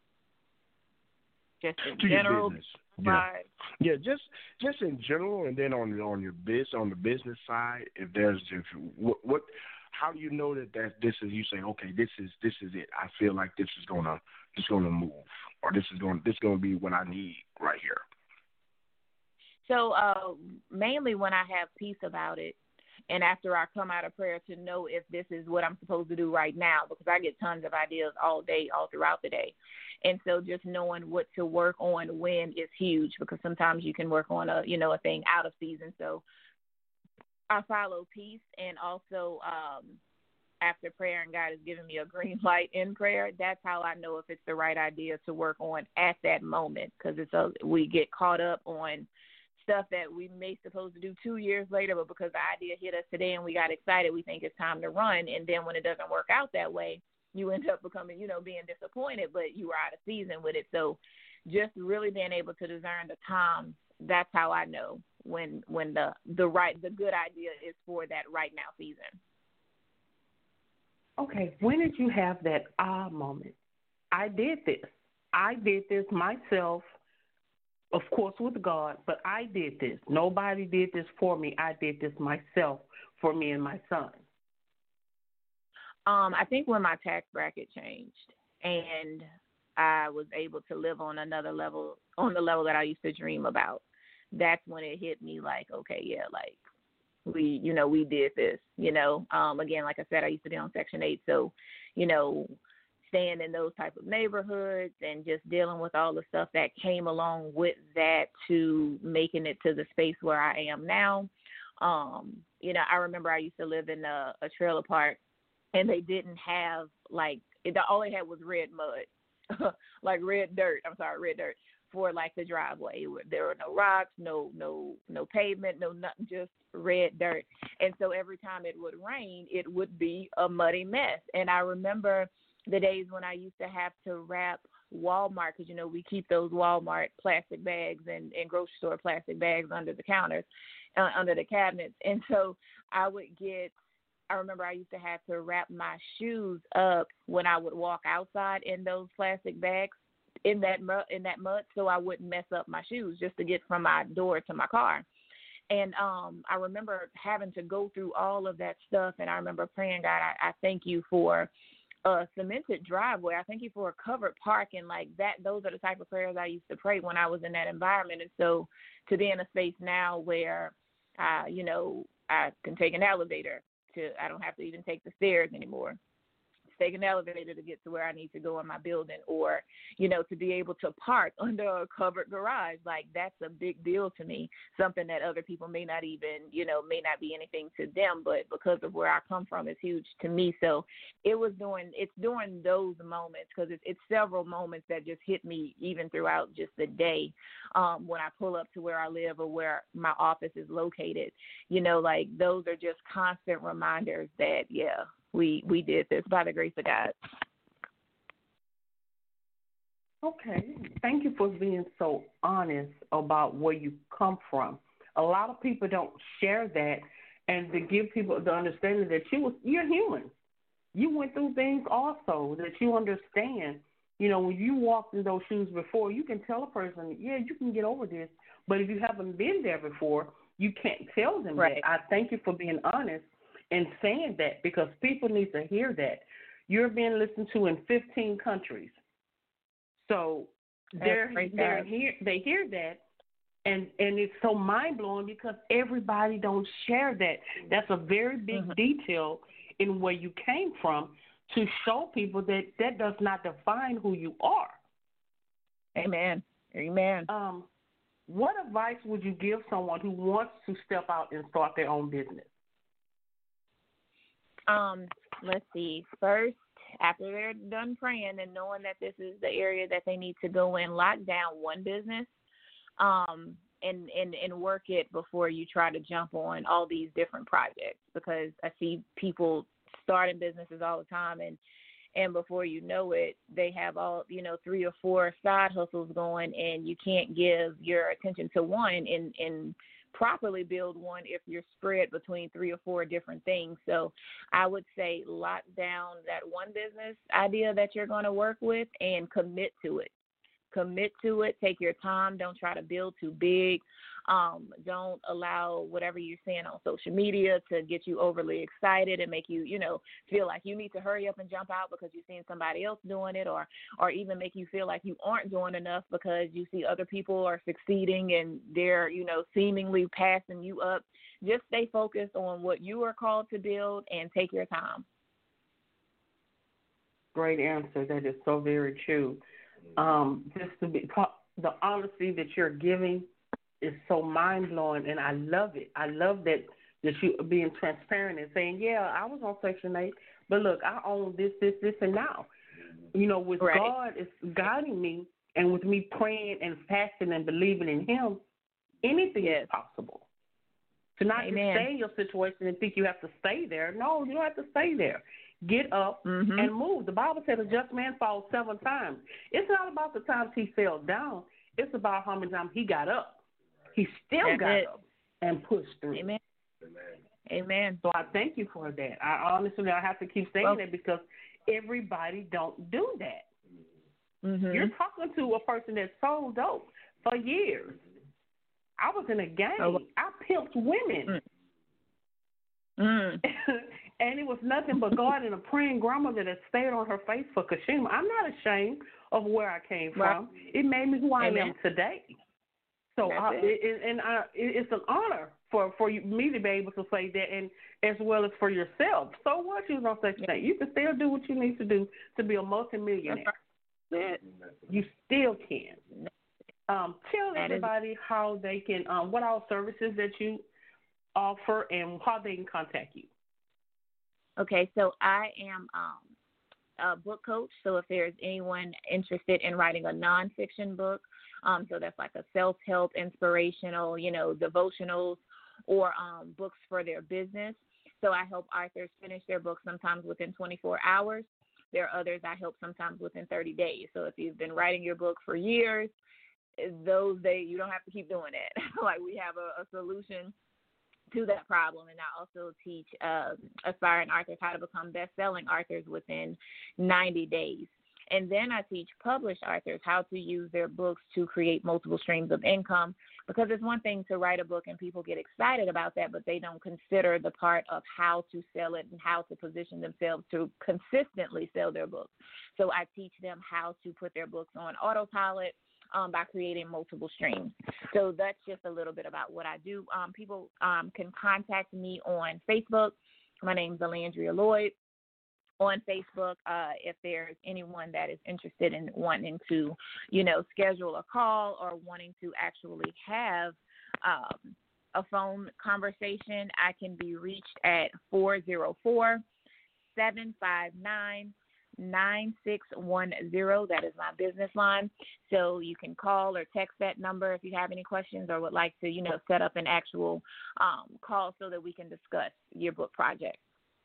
S8: just in
S6: To
S8: general.
S6: your business. Yeah.
S8: Right.
S6: Yeah, just just in general, and then on on your biz on the business side, if there's if what, what how do you know that, that this is you say, okay, this is this is it. I feel like this is gonna this is gonna move, or this is going this is gonna be what I need right here.
S8: So uh, mainly when I have peace about it, and after I come out of prayer to know if this is what I'm supposed to do right now, because I get tons of ideas all day, all throughout the day. And so just knowing what to work on when is huge, because sometimes you can work on a, you know, a thing out of season. So I follow peace, and also um, after prayer and God has given me a green light in prayer, that's how I know if it's the right idea to work on at that moment, because it's a, we get caught up on stuff that we may supposed to do two years later, but because the idea hit us today and we got excited, we think it's time to run. And then when it doesn't work out that way, you end up becoming, you know, being disappointed, but you were out of season with it. So just really being able to discern the time, that's how I know when when the, the right, the good idea is for that right now season.
S5: Okay, when did you have that ah moment? I did this. I did this myself. Of course, with God, but I did this. Nobody did this for me. I did this myself for me and my son.
S8: Um, I think when my tax bracket changed and I was able to live on another level, on the level that I used to dream about, that's when it hit me like, okay, yeah, like we, you know, we did this, you know. Um, again, like I said, I used to be on Section eight, so, you know, staying in those type of neighborhoods and just dealing with all the stuff that came along with that to making it to the space where I am now. Um, you know, I remember I used to live in a, a trailer park, and they didn't have, like, it, all they had was red mud, like red dirt, I'm sorry, red dirt, for, like, the driveway. There were no rocks, no no no pavement, no nothing, just red dirt. And so every time it would rain, it would be a muddy mess. And I remember the days when I used to have to wrap Walmart, because, you know, we keep those Walmart plastic bags and, and grocery store plastic bags under the counters, uh, under the cabinets. And so I would get, I remember I used to have to wrap my shoes up when I would walk outside in those plastic bags in that mud, in that mud, so I wouldn't mess up my shoes, just to get from my door to my car. And um, I remember having to go through all of that stuff, and I remember praying, God, I, I thank you for a cemented driveway. I thank you for a covered parking. Like that, those are the type of prayers I used to pray when I was in that environment. And so to be in a space now where, uh, you know, I can take an elevator to, I don't have to even take the stairs anymore. Take an elevator to get to where I need to go in my building, or, you know, to be able to park under a covered garage. Like, that's a big deal to me, something that other people may not even, you know, may not be anything to them, but because of where I come from, it's huge to me. So it was during, it's during those moments, because it's, it's several moments that just hit me even throughout just the day, um, when I pull up to where I live or where my office is located. You know, like, those are just constant reminders that, yeah, We we did this by the grace of God.
S5: Okay. Thank you for being so honest about where you come from. A lot of people don't share that, and to give people the understanding that you was, you're human. You went through things also that you understand. You know, when you walked in those shoes before, you can tell a person, yeah, you can get over this. But if you haven't been there before, you can't tell them
S8: right.
S5: that. I thank you for being honest and saying that, because people need to hear that. You're being listened to in fifteen countries. So they're, they're hear, they hear that, and, and it's so mind-blowing because everybody don't share that. That's a very big mm-hmm. detail in where you came from, to show people that that does not define who you are.
S8: Amen. Amen.
S5: Um, what advice would you give someone who wants to step out and start their own business?
S8: Um, let's see. First, after they're done praying and knowing that this is the area that they need to go in, lock down one business, um, and, and, and work it before you try to jump on all these different projects, because I see people starting businesses all the time, and, and before you know it, they have all, you know, three or four side hustles going, and you can't give your attention to one and, and properly build one if you're spread between three or four different things. So I would say lock down that one business idea that you're going to work with and commit to it. Commit to it. Take your time. Don't try to build too big. Um, don't allow whatever you're seeing on social media to get you overly excited and make you, you know, feel like you need to hurry up and jump out because you've seen somebody else doing it, or, or even make you feel like you aren't doing enough because you see other people are succeeding and they're, you know, seemingly passing you up. Just stay focused on what you are called to build and take your time.
S5: Great answer. That is so very true. Um, just to be, the honesty that you're giving is so mind blowing, and I love it. I love that that you are being transparent and saying, "Yeah, I was on Section eight, but look, I own this, this, this, and now." You know, with
S8: right.
S5: God is guiding me, and with me praying and fasting and believing in Him, anything
S8: yes.
S5: is possible. To not
S8: Amen.
S5: just stay in your situation and think you have to stay there. No, you don't have to stay there. Get up
S8: mm-hmm.
S5: and move. The Bible says a just man falls seven times. It's not about the times he fell down. It's about how many times he got up. He still
S8: That's
S5: got
S8: it.
S5: up and pushed through.
S8: Amen. Amen.
S5: So I thank you for that. I honestly, I have to keep saying
S8: well,
S5: that because everybody don't do that.
S8: Mm-hmm.
S5: You're talking to a person that sold dope for years. I was in a gang.
S8: Oh.
S5: I pimped women.
S8: Mm. Mm.
S5: And it was nothing but God and a praying grandmother that stayed on her face for Kashima. I'm not ashamed of where I came
S8: Right.
S5: from. It made me who I
S8: Amen.
S5: am today. So,
S8: That's
S5: I,
S8: it.
S5: it, and I, it, it's an honor for, for you, me to be able to say that, and as well as for yourself. So what you don't say today? You can still do what you need to do to be a multimillionaire.
S8: Right.
S5: You still can. Um, tell
S8: That
S5: everybody
S8: is-
S5: how they can, um, what all services that you offer and how they can contact you.
S8: Okay, so I am um, a book coach. So if there's anyone interested in writing a nonfiction book, um, so that's like a self-help, inspirational, you know, devotionals, or um, books for their business. So I help authors finish their books sometimes within twenty-four hours. There are others I help sometimes within thirty days. So if you've been writing your book for years, those days you don't have to keep doing it. Like we have a, a solution to that problem. And I also teach uh, aspiring authors how to become best-selling authors within ninety days. And then I teach published authors how to use their books to create multiple streams of income, because it's one thing to write a book and people get excited about that, but they don't consider the part of how to sell it and how to position themselves to consistently sell their books. So I teach them how to put their books on autopilot, Um, by creating multiple streams. So that's just a little bit about what I do. Um, people um, can contact me on Facebook. My name is Alandria Lloyd. On Facebook, uh, if there's anyone that is interested in wanting to, you know, schedule a call or wanting to actually have um, a phone conversation, I can be reached at four oh four, seven five nine, nine six one zero. That is my business line. So you can call or text that number if you have any questions or would like to, you know, set up an actual um, call so that we can discuss your book project.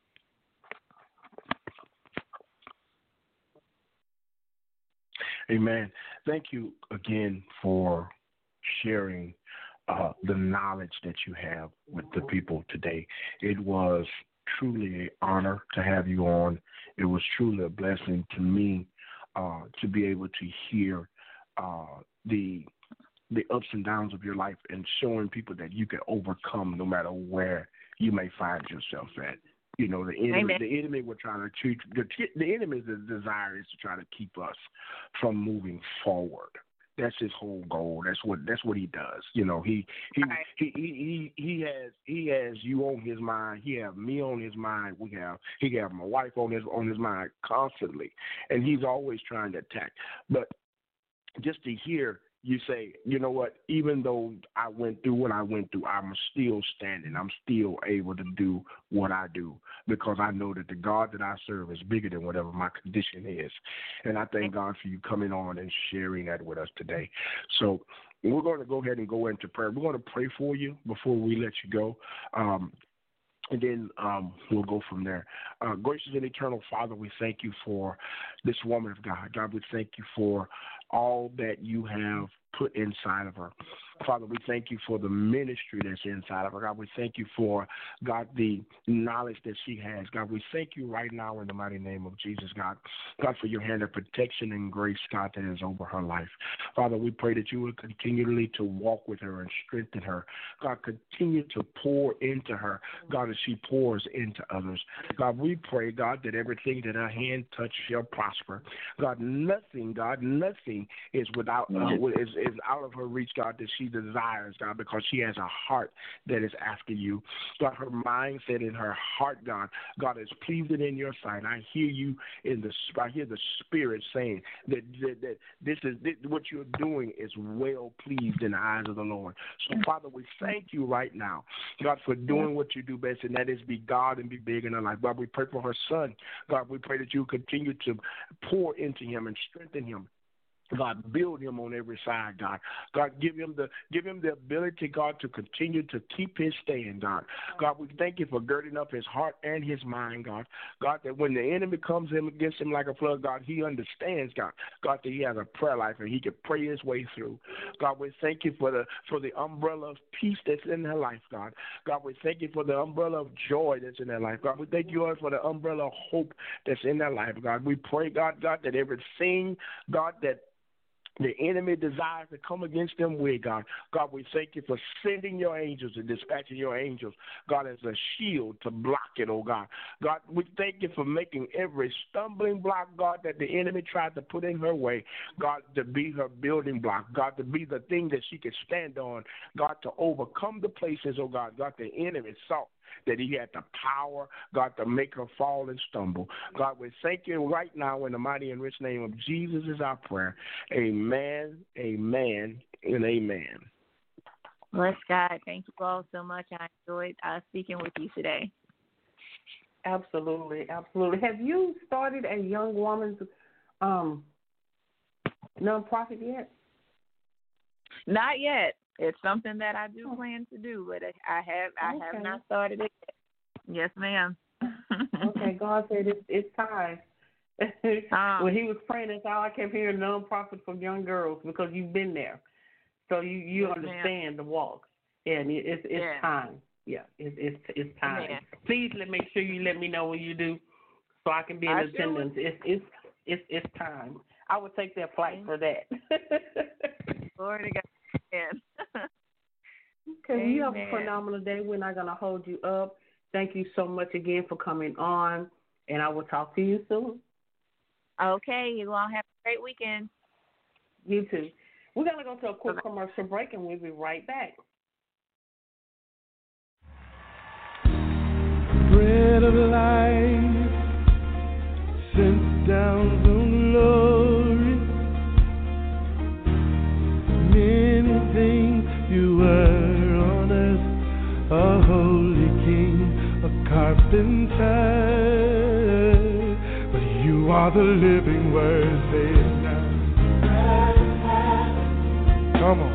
S6: Amen. Thank you again for sharing uh, the knowledge that you have with the people today. It was truly an honor to have you on. It was truly a blessing to me uh, to be able to hear uh, the the ups and downs of your life and showing people that you can overcome no matter where you may find yourself at. You know, the enemy,
S8: Amen.
S6: the enemy will try to treat the, the enemy's desire is to try to keep us from moving forward. That's his whole goal. That's what that's what he does. You know, he he,
S8: Right.
S6: he he he he has he has you on his mind. He have me on his mind. We have he have my wife on his on his mind constantly, and he's always trying to attack. But just to hear you say, you know what, even though I went through what I went through, I'm still standing. I'm still able to do what I do because I know that the God that I serve is bigger than whatever my condition is. And I thank God for you coming on and sharing that with us today. So we're going to go ahead and go into prayer. We're going to pray for you before we let you go. Um, And then um, we'll go from there. Uh, gracious and eternal Father, we thank you for this woman of God. God, we thank you for all that you have put inside of her. Father, we thank you for the ministry that's inside of her. God, we thank you for, God, the knowledge that she has. God, we thank you right now in the mighty name of Jesus, God. God, for your hand of protection and grace, God, that is over her life. Father, we pray that you would continually to walk with her and strengthen her. God, continue to pour into her, God, as she pours into others. God, we pray, God, that everything that her hand touch shall prosper. God, nothing, God, nothing is without uh, is, is out of her reach, God, that she desires, God, because she has a heart that is after you. God, her mindset and her heart, God, God is pleasing in your sight. I hear you in the, I hear the Spirit saying that, that, that this is this, what you're doing is well pleased in the eyes of the Lord. So, Father, we thank you right now, God, for doing what you do best, and that is be God and be big in her life. God, we pray for her son. God, we pray that you continue to pour into him and strengthen him. God, build him on every side, God. God, give him the give him the ability, God, to continue to keep his stand, God. God, we thank you for girding up his heart and his mind, God. God, that when the enemy comes in against him like a flood, God, he understands, God. God, that he has a prayer life and he can pray his way through. God, we thank you for the for the umbrella of peace that's in her life, God. God, we thank you for the umbrella of joy that's in her life. God, we thank you, Lord, for the umbrella of hope that's in her life, God. We pray, God, God, that everything, God, that the enemy desires to come against them with, God. God, we thank you for sending your angels and dispatching your angels, God, as a shield to block it, oh God. God, we thank you for making every stumbling block, God, that the enemy tried to put in her way, God, to be her building block, God, to be the thing that she could stand on, God, to overcome the places, oh God, God, the enemy saw that he had the power, God, to make her fall and stumble. God, we thank you right now in the mighty and rich name of Jesus is our prayer. Amen, amen, and amen.
S8: Bless God. Thank you all so much. I enjoyed uh, speaking with you today.
S5: Absolutely, absolutely. Have you started a young woman's um, nonprofit yet?
S8: Not yet. It's something that I do plan to do, but I have I
S5: Okay.
S8: have not started it yet. Yes, ma'am.
S5: Okay, God said it's, it's time.
S8: Um,
S5: When he was praying, that's all I kept hearing, nonprofit for young girls, because you've been there. So you, you
S8: Yes,
S5: understand
S8: ma'am.
S5: the walk. And it, it's it's
S8: Yeah.
S5: time. Yeah, it's it's it's time.
S8: Amen.
S5: Please let make sure you let me know when you do, so I can be in
S8: I sure will.
S5: attendance. It's it's it's it's time. I would take that flight for that.
S8: Glory to God.
S5: Okay, well, you have a
S8: Amen.
S5: phenomenal day. We're not going to hold you up. Thank you so much again for coming on, and I will talk to you soon.
S8: Okay, you all have a great weekend.
S5: You too. We're going to go to a quick commercial break, and we'll be right back.
S3: Bread of life sent down from glory. Many things you were on earth, a holy king, a carpenter. But you are the living word, say it now. Come on.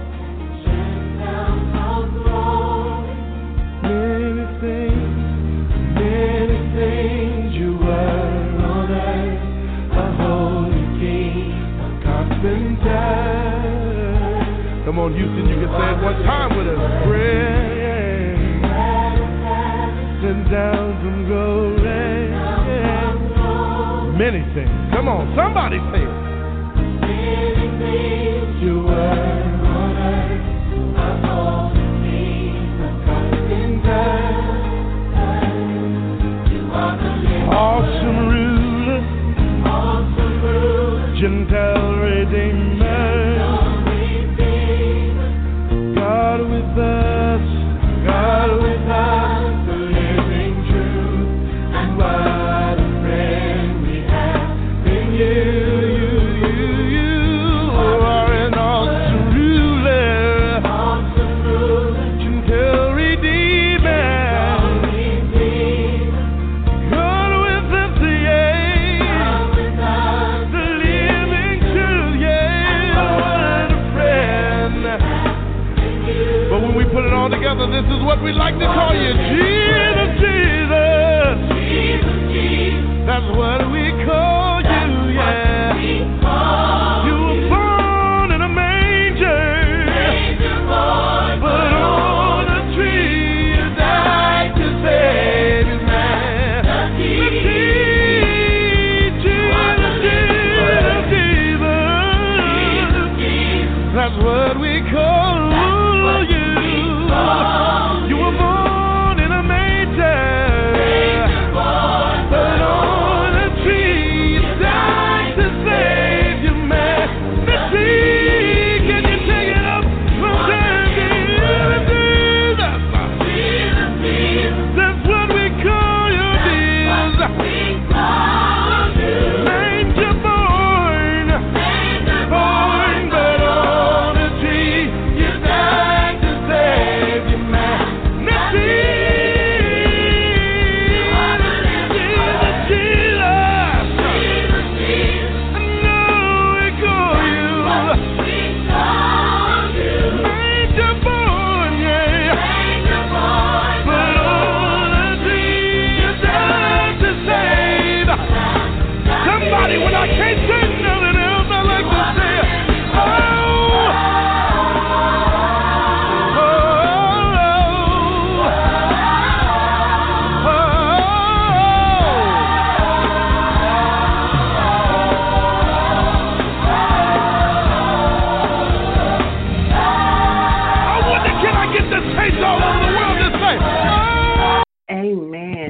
S3: Many things, many things you were on earth, a holy king, a carpenter. Come on, Houston, you can say it one time with us. Bread sent down from glory. Many things. Come on, somebody say it. Many things you were on earth, a holy king, a carpenter. You are the living awesome ruler, awesome ruler, Gentile redeemer. God with us, God with us, the living truth, and what a friend we have in you. You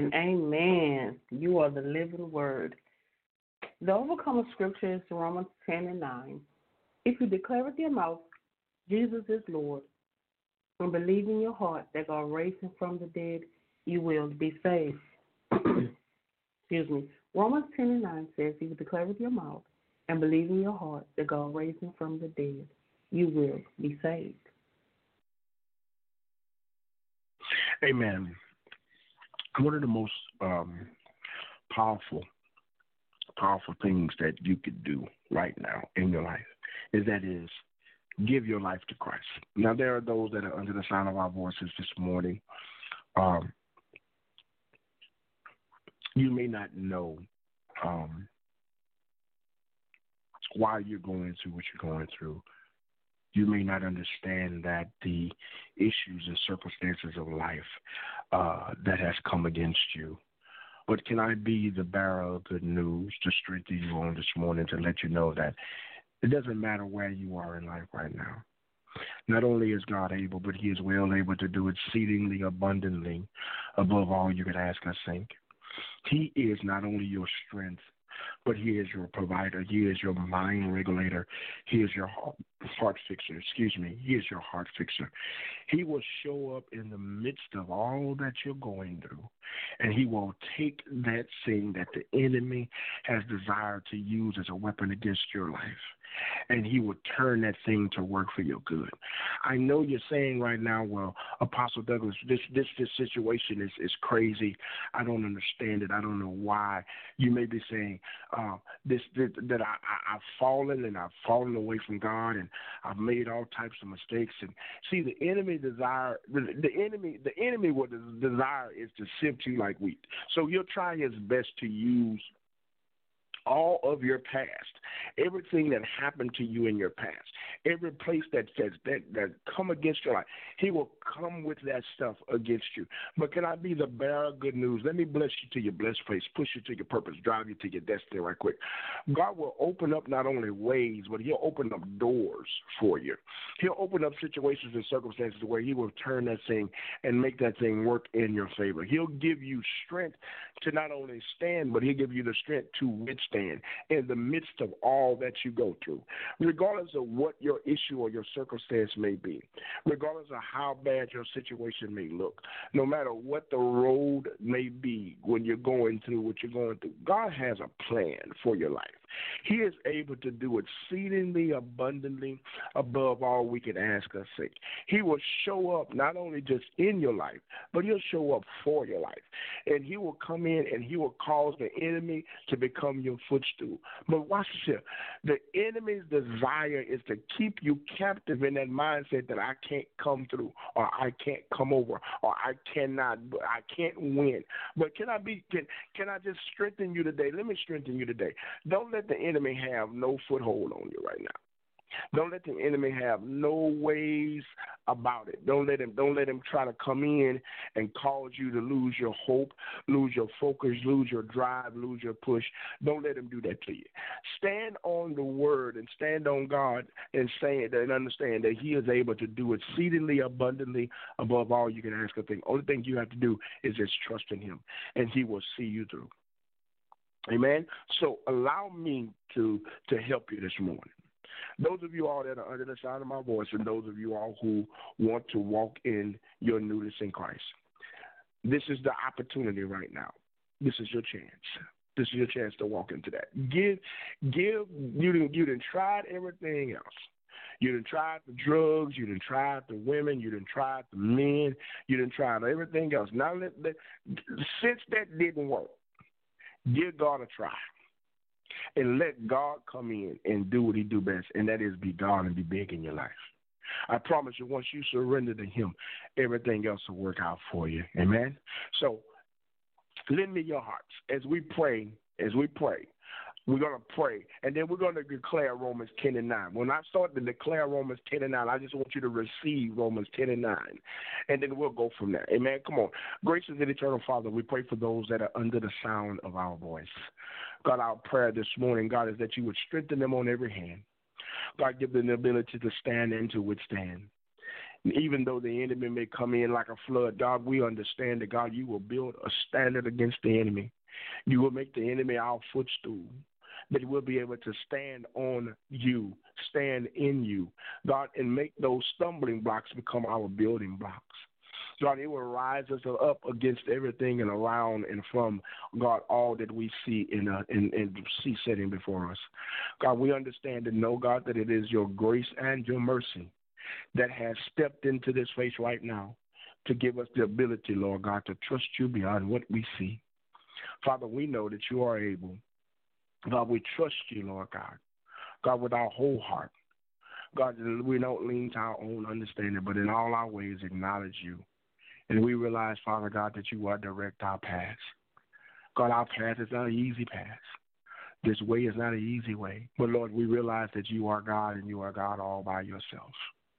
S5: Amen. You are the living word. The overcomer scripture is Romans ten and nine. If you declare with your mouth Jesus is Lord and believe in your heart that God raised him from the dead, you will be saved. Excuse me. Romans ten and nine says, if you declare with your mouth and believe in your heart that God raised him from the dead, you will be saved.
S6: Amen. One of the most um, powerful, powerful things that you could do right now in your life is that is give your life to Christ. Now, there are those that are under the sound of our voices this morning. Um, you may not know um, why you're going through what you're going through. You may not understand that the issues and circumstances of life uh, that has come against you. But can I be the bearer of good news to strengthen you on this morning to let you know that it doesn't matter where you are in life right now. Not only is God able, but he is well able to do exceedingly abundantly above all you could ask or think. He is not only your strength, but he is your provider. He is your mind regulator. He is your heart, heart fixer. Excuse me. He is your heart fixer. He will show up in the midst of all that you're going through, and he will take that thing that the enemy has desired to use as a weapon against your life, and he will turn that thing to work for your good. I know you're saying right now, well, Apostle Douglas, this this, this situation is, is crazy. I don't understand it. I don't know why. You may be saying uh, this, this that I, I, I've fallen and I've fallen away from God and I've made all types of mistakes. And see, the enemy desire the, the enemy the enemy what the desire is to sift you like wheat. So he'll try his best to use all of your past, everything that happened to you in your past, every place that says that that come against your life, he will come with that stuff against you. But can I be the bearer of good news? Let me bless you to your blessed place, push you to your purpose, drive you to your destiny right quick. God will open up not only ways, but he'll open up doors for you. He'll open up situations and circumstances where he will turn that thing and make that thing work in your favor. He'll give you strength to not only stand, but he'll give you the strength to withstand in the midst of all that you go through, regardless of what your issue or your circumstance may be, regardless of how bad your situation may look, no matter what the road may be when you're going through what you're going through. God has a plan for your life. He is able to do exceedingly abundantly above all we can ask or think. He will show up not only just in your life, but he'll show up for your life. And he will come in and he will cause the enemy to become your footstool. But watch this here. The enemy's desire is to keep you captive in that mindset that I can't come through, or I can't come over, or I cannot, I can't win. But can I be, can, can I just strengthen you today? Let me strengthen you today. Don't let the enemy have no foothold on you right now. Don't let the enemy have no ways about it. Don't let him don't let him try to come in and cause you to lose your hope, lose your focus, lose your drive, lose your push. Don't let him do that to you. Stand on the word and stand on God and say it and understand that he is able to do exceedingly abundantly above all you can ask or think. Only thing you have to do is just trust in him, and he will see you through. Amen. So allow me to to help you this morning. Those of you all that are under the sound of my voice, and those of you all who want to walk in your newness in Christ, this is the opportunity right now. This is your chance. This is your chance to walk into that. Give, give. You done, you done tried everything else. You done tried the drugs. You done tried the women. You done tried the men. You done tried everything else. Now, let, let, since that didn't work, give God a try. And let God come in and do what he do best, and that is be God and be big in your life. I promise you, once you surrender to him, everything else will work out for you. Amen? So lend me your hearts. As we pray, as we pray, we're going to pray, and then we're going to declare Romans ten and nine. When I start to declare Romans ten and nine, I just want you to receive Romans ten and nine, and then we'll go from there. Amen? Come on. Gracious and eternal Father, we pray for those that are under the sound of our voice. God, our prayer this morning, God, is that you would strengthen them on every hand. God, give them the ability to stand and to withstand. And even though the enemy may come in like a flood, God, we understand that, God, you will build a standard against the enemy. You will make the enemy our footstool, that we'll be able to stand on you, stand in you, God, and make those stumbling blocks become our building blocks. God, it will rise us up against everything and around and from, God, all that we see in a in, in see setting before us. God, we understand and know, God, that it is your grace and your mercy that has stepped into this face right now to give us the ability, Lord God, to trust you beyond what we see. Father, we know that you are able. God, we trust you, Lord God. God, with our whole heart. God, we don't lean to our own understanding, but in all our ways acknowledge you. And we realize, Father God, that you are direct our paths. God, our path is not an easy path. This way is not an easy way. But, Lord, we realize that you are God and you are God all by yourself.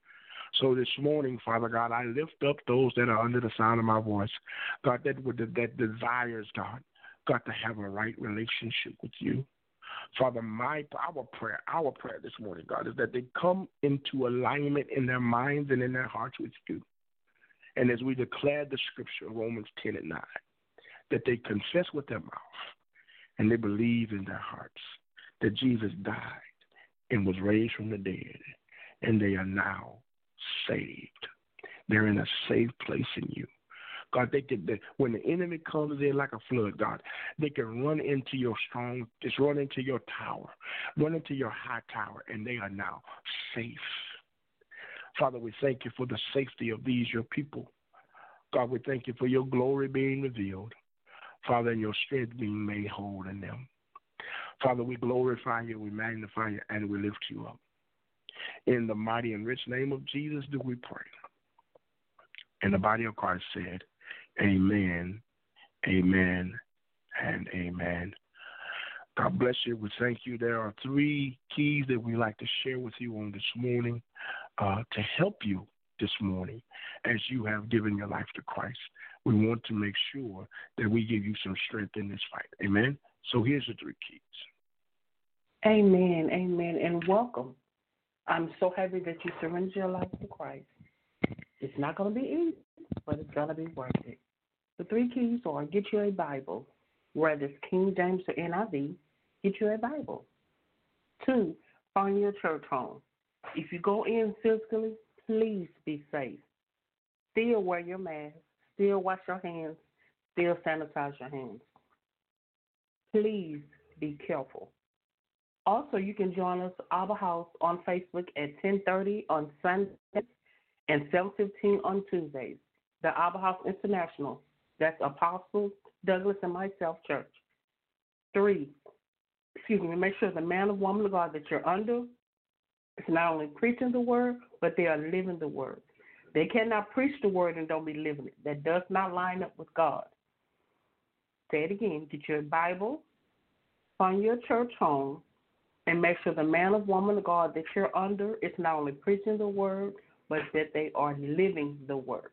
S6: So this morning, Father God, I lift up those that are under the sound of my voice, God, that that desires, God, God, to have a right relationship with you. Father, my our prayer, our prayer this morning, God, is that they come into alignment in their minds and in their hearts with you. And as we declare the scripture, Romans ten and nine, that they confess with their mouth and they believe in their hearts that Jesus died and was raised from the dead, and they are now saved. They're in a safe place in you. God, they can, they, when the enemy comes in like a flood, God, they can run into your strong, just run into your tower, run into your high tower, and they are now safe. Father, we thank you for the safety of these, your people. God, we thank you for your glory being revealed. Father, and your strength being made whole in them. Father, we glorify you, we magnify you, and we lift you up. In the mighty and rich name of Jesus do we pray. And the body of Christ said, amen, amen, and amen. God bless you. We thank you. There are three keys that we like to share with you on this morning uh, to help you this morning as you have given your life to Christ. We want to make sure that we give you some strength in this fight. Amen. So here's the three keys.
S5: Amen, amen, and welcome. I'm so happy that you surrendered your life to Christ. It's not going to be easy, but it's going to be worth it. The three keys are: get you a Bible, whether it's King James or N I V, get you a Bible. Two, find your church home. If you go in physically, please be safe. Still wear your mask, still wash your hands, still sanitize your hands. Please be careful. Also, you can join us, Abba House, on Facebook at ten thirty on Sundays and seven fifteen on Tuesdays. The Abba House International, that's Apostle Douglas and myself church. Three, excuse me, make sure the man or woman of God that you're under is not only preaching the word, but they are living the word. They cannot preach the word and don't be living it. That does not line up with God. Say it again. Get your Bible, find your church home, and make sure the man or woman of God that you're under is not only preaching the word, but that they are living the word.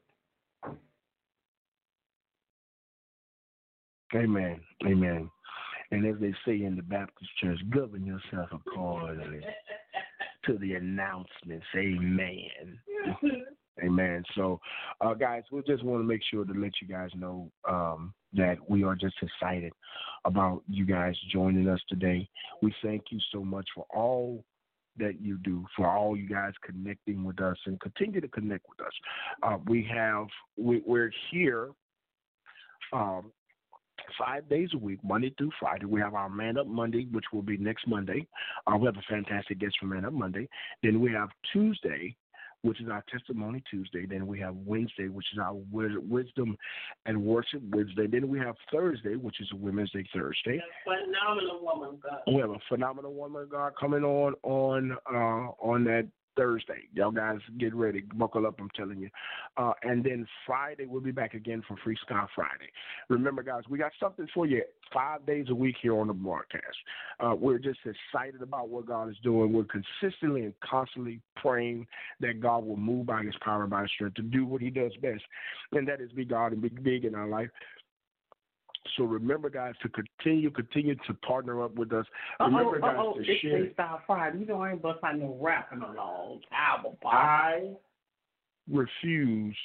S6: Amen. Amen. And as they say in the Baptist church, govern yourself accordingly to the announcements. Amen. Amen. So, uh, guys, we just want to make sure to let you guys know um, that we are just excited about you guys joining us today. We thank you so much for all that you do, for all you guys connecting with us, and continue to connect with us. Uh, we have, we, we're here um, five days a week, Monday through Friday. We have our Man Up Monday, which will be next Monday. Uh, we have a fantastic guest for Man Up Monday. Then we have Tuesday, which is our Testimony Tuesday. Then we have Wednesday, which is our Wisdom and Worship Wednesday. Then we have Thursday, which is a Women's Day Thursday.
S5: Phenomenal woman of God.
S6: We have a phenomenal woman of God coming on on uh, on that Thursday. Y'all guys get ready. Buckle up, I'm telling you. Uh, and then Friday, we'll be back again for Free Sky Friday. Remember, guys, we got something for you five days a week here on the broadcast. Uh, we're just excited about what God is doing. We're consistently and constantly praying that God will move by his power and by his strength to do what he does best, and that is be God and be big in our life. So remember, guys, to continue, continue to partner up with us. Remember,
S5: uh-oh,
S6: guys,
S5: uh-oh,
S6: to
S5: it's
S6: share.
S5: Freestyle Friday. You know I ain't bust out no rapping a long time.
S6: I refuse.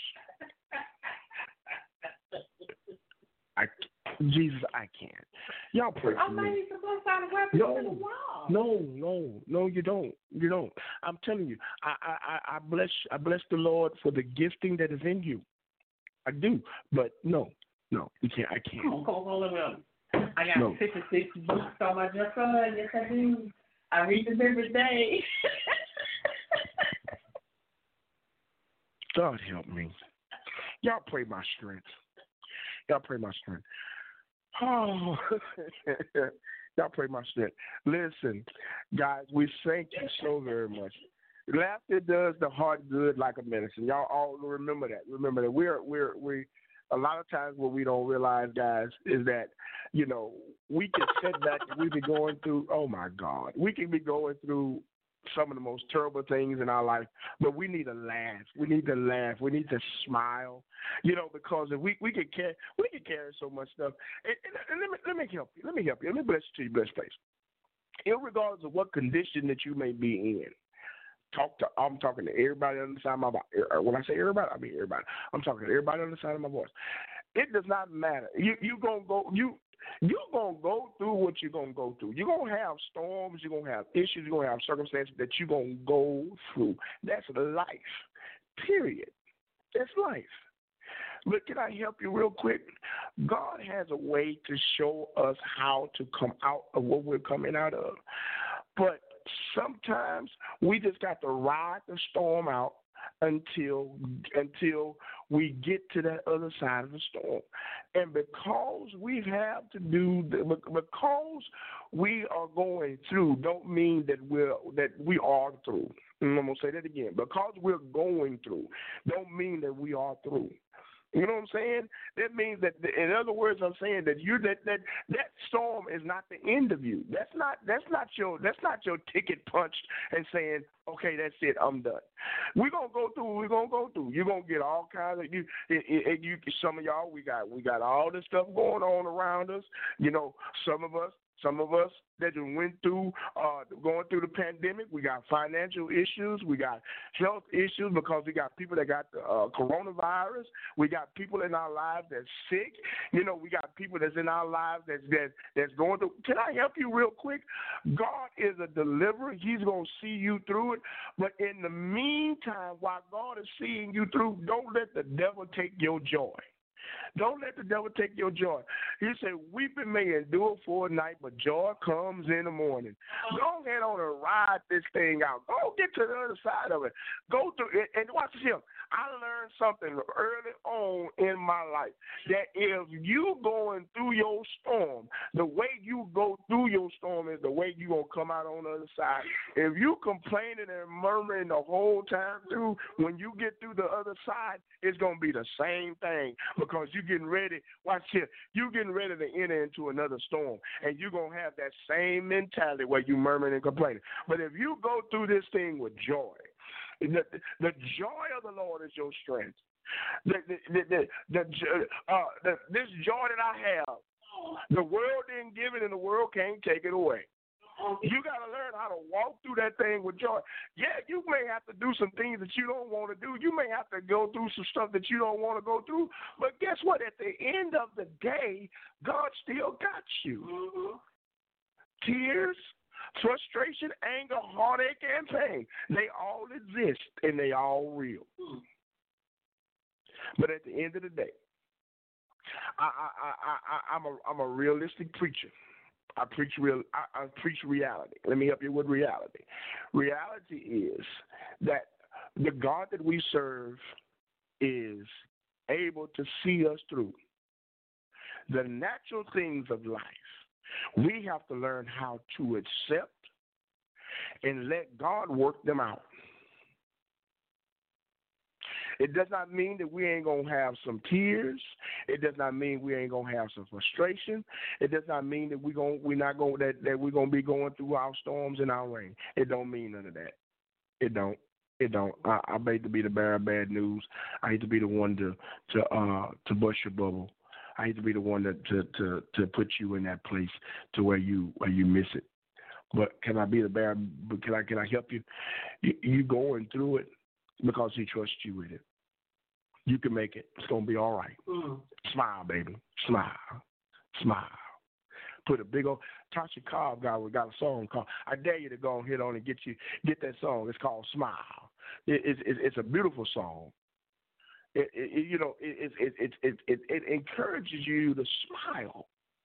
S6: I Jesus, I can't. Y'all pray
S5: I
S6: for
S5: may
S6: me.
S5: need to bust out a weapon
S6: No,
S5: to the wall.
S6: no, no, no. You don't. You don't. I'm telling you. I, I, I I bless. I bless the Lord for the gifting that is in you. I do. But no, no. You can't. I can't.
S5: Come on, come on, hold on. I got
S6: No.
S5: fifty-six books on my dresser. Yes, I do. I read them every day.
S6: God help me. Y'all pray my strength. Y'all pray my strength. Oh, y'all pray my strength. Listen, guys, we thank you so very much. Laughter does the heart good like a medicine. Y'all all remember that. Remember that. We're we're we. A lot of times what we don't realize, guys, is that you know we can sit back and we be going through. Oh my God, we can be going through some of the most terrible things in our life, but we need to laugh. We need to laugh. We need to smile, you know, because if we we can carry we can carry so much stuff. And, and, and let me let me help you. Let me help you. Let me bless you to your blessed place. Irregardless of what condition that you may be in, talk to. I'm talking to everybody on the side of my voice. When I say everybody, I mean everybody. I'm talking to everybody on the side of my voice. It does not matter. You you gonna go you. You're going to go through what you're going to go through. You're going to have storms. You're going to have issues. You're going to have circumstances that you're going to go through. That's life, period. That's life. But can I help you real quick? God has a way to show us how to come out of what we're coming out of. But sometimes we just got to ride the storm out until until we get to that other side of the storm. And because we have to do the, because we are going through don't mean that we're that we are through. And I'm gonna say that again. Because we're going through don't mean that we are through. You know what I'm saying? That means that, in other words, I'm saying that you that that that storm is not the end of you. That's not that's not your that's not your ticket punched and saying, okay, that's it, I'm done. We're gonna go through. We're gonna go through. You're gonna get all kinds of you. It, it, you some of y'all, we got we got all this stuff going on around us. You know, some of us. Some of us that went through, uh, going through the pandemic, we got financial issues, we got health issues because we got people that got the uh, coronavirus. We got people in our lives that's sick. You know, we got people that's in our lives that's that, that's going through. Can I help you real quick? God is a deliverer. He's going to see you through it. But in the meantime, while God is seeing you through, don't let the devil take your joy. Don't let the devil take your joy. He said, weeping may endure for a night, but joy comes in the morning. Go ahead on and ride this thing out. Go get to the other side of it. Go through it. And watch this here. I learned something early on in my life, that if you going through your storm, the way you go through your storm is the way you going to come out on the other side. If you complaining and murmuring the whole time through, when you get through the other side, it's going to be the same thing because you're getting ready. Watch here. You're getting ready to enter into another storm, and you're going to have that same mentality where you murmuring and complaining. But if you go through this thing with joy, The, the joy of the Lord is your strength. The, the, the, the, the, uh, the, this joy that I have, the world didn't give it and the world can't take it away. You got to learn how to walk through that thing with joy. Yeah, you may have to do some things that you don't want to do. You may have to go through some stuff that you don't want to go through. But guess what? At the end of the day, God still got you. Mm-hmm. Tears, frustration, anger, heartache, and pain, they all exist and they all real. But at the end of the day, I, I, I, I, I'm a I'm a realistic preacher. I preach real. I, I preach reality. Let me help you with reality. Reality is that the God that we serve is able to see us through the natural things of life. We have to learn how to accept and let God work them out. It does not mean that we ain't going to have some tears. It does not mean we ain't going to have some frustration. It does not mean that we going we're not going that, that we're going to be going through our storms and our rain. It don't mean none of that. It don't. It don't. I, I hate to be the bearer of bad news. I hate to be the one to to uh to bust your bubble. I hate to be the one to, to, to, to put you in that place to where you where you miss it. But can I be the bearer? Can I can I help you? You, you going through it because He trusts you with it. You can make it. It's going to be all right.
S5: Mm.
S6: Smile, baby. Smile. Smile. Put a big old Tasha Cobb guy. We got a song called. I dare you to go and hit on and get you get that song. It's called Smile. It, it, it, it's a beautiful song. It, it, you know, it it, it it it it encourages you to smile.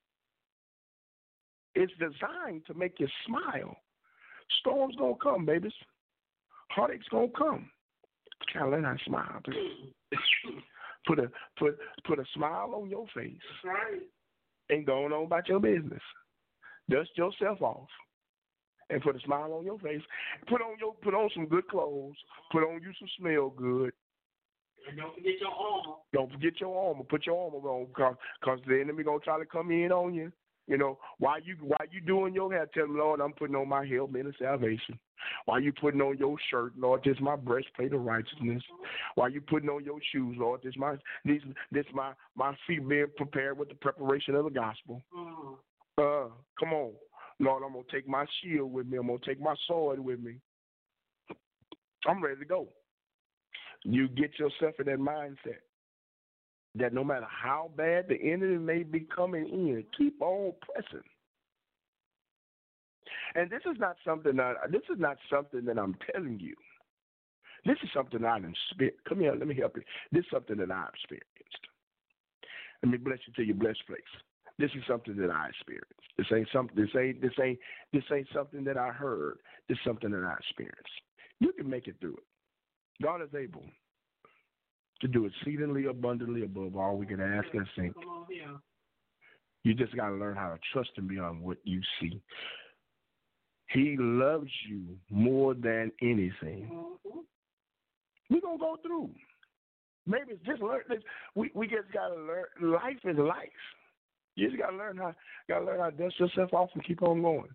S6: It's designed to make you smile. Storms gonna come, babies. Heartaches gonna come. Try to learn how to smile. Put a put put a smile on your face.
S5: Right.
S6: And going on about your business. Dust yourself off. And put a smile on your face. Put on your put on some good clothes. Put on you some smell good.
S5: And don't forget your armor.
S6: Don't forget your armor. Put your armor on, cause, cause the enemy gonna try to come in on you. You know, while you while you doing your hair, tell them, Lord, I'm putting on my helmet of salvation. While you putting on your shirt, Lord, this is my breastplate of righteousness. While you putting on your shoes, Lord, this my this this my my feet being prepared with the preparation of the gospel.
S5: Mm.
S6: Uh, come on, Lord, I'm gonna take my shield with me. I'm gonna take my sword with me. I'm ready to go. You get yourself in that mindset that no matter how bad the enemy may be coming in, keep on pressing. And this is not something that this is not something that I'm telling you. This is something I've experienced. Come here, let me help you. This is something that I've experienced. Let me bless you to your blessed place. This is something that I experienced. This ain't something. This ain't. This ain't. This ain't something that I heard. This is something that I experienced. You can make it through it. God is able to do exceedingly abundantly above all we can ask and think.
S5: Come on here.
S6: You just got to learn how to trust Him beyond what you see. He loves you more than anything.
S5: Mm-hmm.
S6: We're going to go through. Maybe it's just learn this. We, we just got to learn. Life is life. You just got to learn how got to learn how to dust yourself off and keep on going.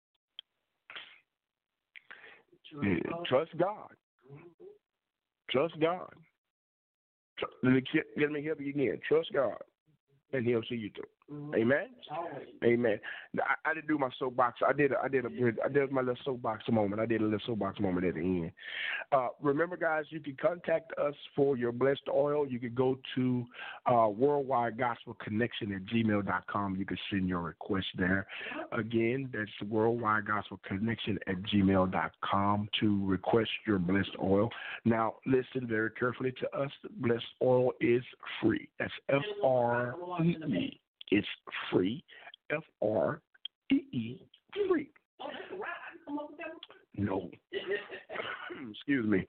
S5: Trust,
S6: Yeah,
S5: God.
S6: trust God.
S5: Mm-hmm.
S6: Trust God. Tr- Let me, let me help you again. Trust God, and He'll see you through.
S5: Mm-hmm.
S6: Amen.
S5: Always.
S6: Amen. Now, I, I didn't do my soapbox. I did. A, I did a. I did my little soapbox moment. I did a little soapbox moment at the end. Uh, remember, guys, you can contact us for your blessed oil. You can go to uh, Worldwide Gospel Connection at gmail dot com. You can send your request there. Again, that's Worldwide Gospel Connection at gmail dot com to request your blessed oil. Now, listen very carefully to us. Blessed oil is free. That's F R E E. It's free. F R E E. Free.
S5: Oh, that's right. I can come up with that one.
S6: No. Excuse me.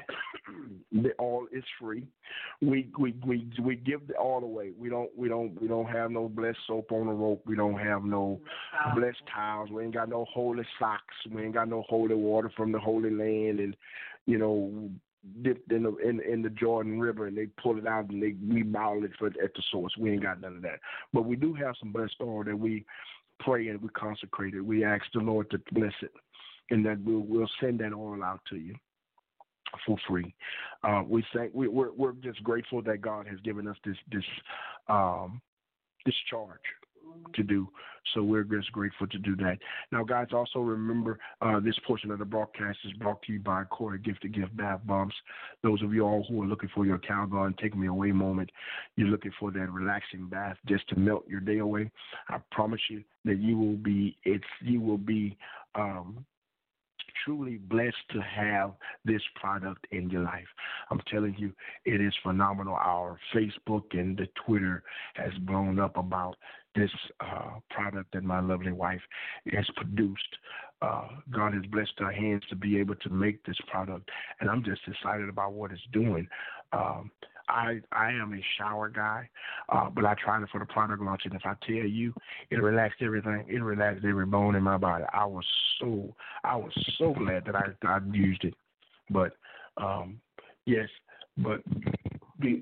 S6: The oil is free. We we we we give the oil away. We don't we don't we don't have no blessed soap on the rope. We don't have no blessed towels. We ain't got no holy socks. We ain't got no holy water from the Holy Land, and you know, dipped in the in, in the Jordan River, and they pull it out and they we bottle it for at the source. We ain't got none of that. But we do have some blessed oil that we pray and we consecrate it. We ask the Lord to bless it, and that we'll we'll send that oil out to you for free. Uh, we say we, we're we're just grateful that God has given us this this um, this charge to do. So we're just grateful to do that. Now, guys, also remember uh, this portion of the broadcast is brought to you by Corey Gift to Gift Bath Bombs. Those of you all who are looking for your Calgon Take Me Away moment, you're looking for that relaxing bath just to melt your day away. I promise you that you will be it's you will be um, truly blessed to have this product in your life. I'm telling you, it is phenomenal. Our Facebook and the Twitter has blown up about this uh, product that my lovely wife has produced. Uh, God has blessed our hands to be able to make this product, and I'm just excited about what it's doing. Um, I I am a shower guy, uh, but I tried it for the product launch, and if I tell you, it relaxed everything. It relaxed every bone in my body. I was so I was so glad that I I used it. But um, yes, but be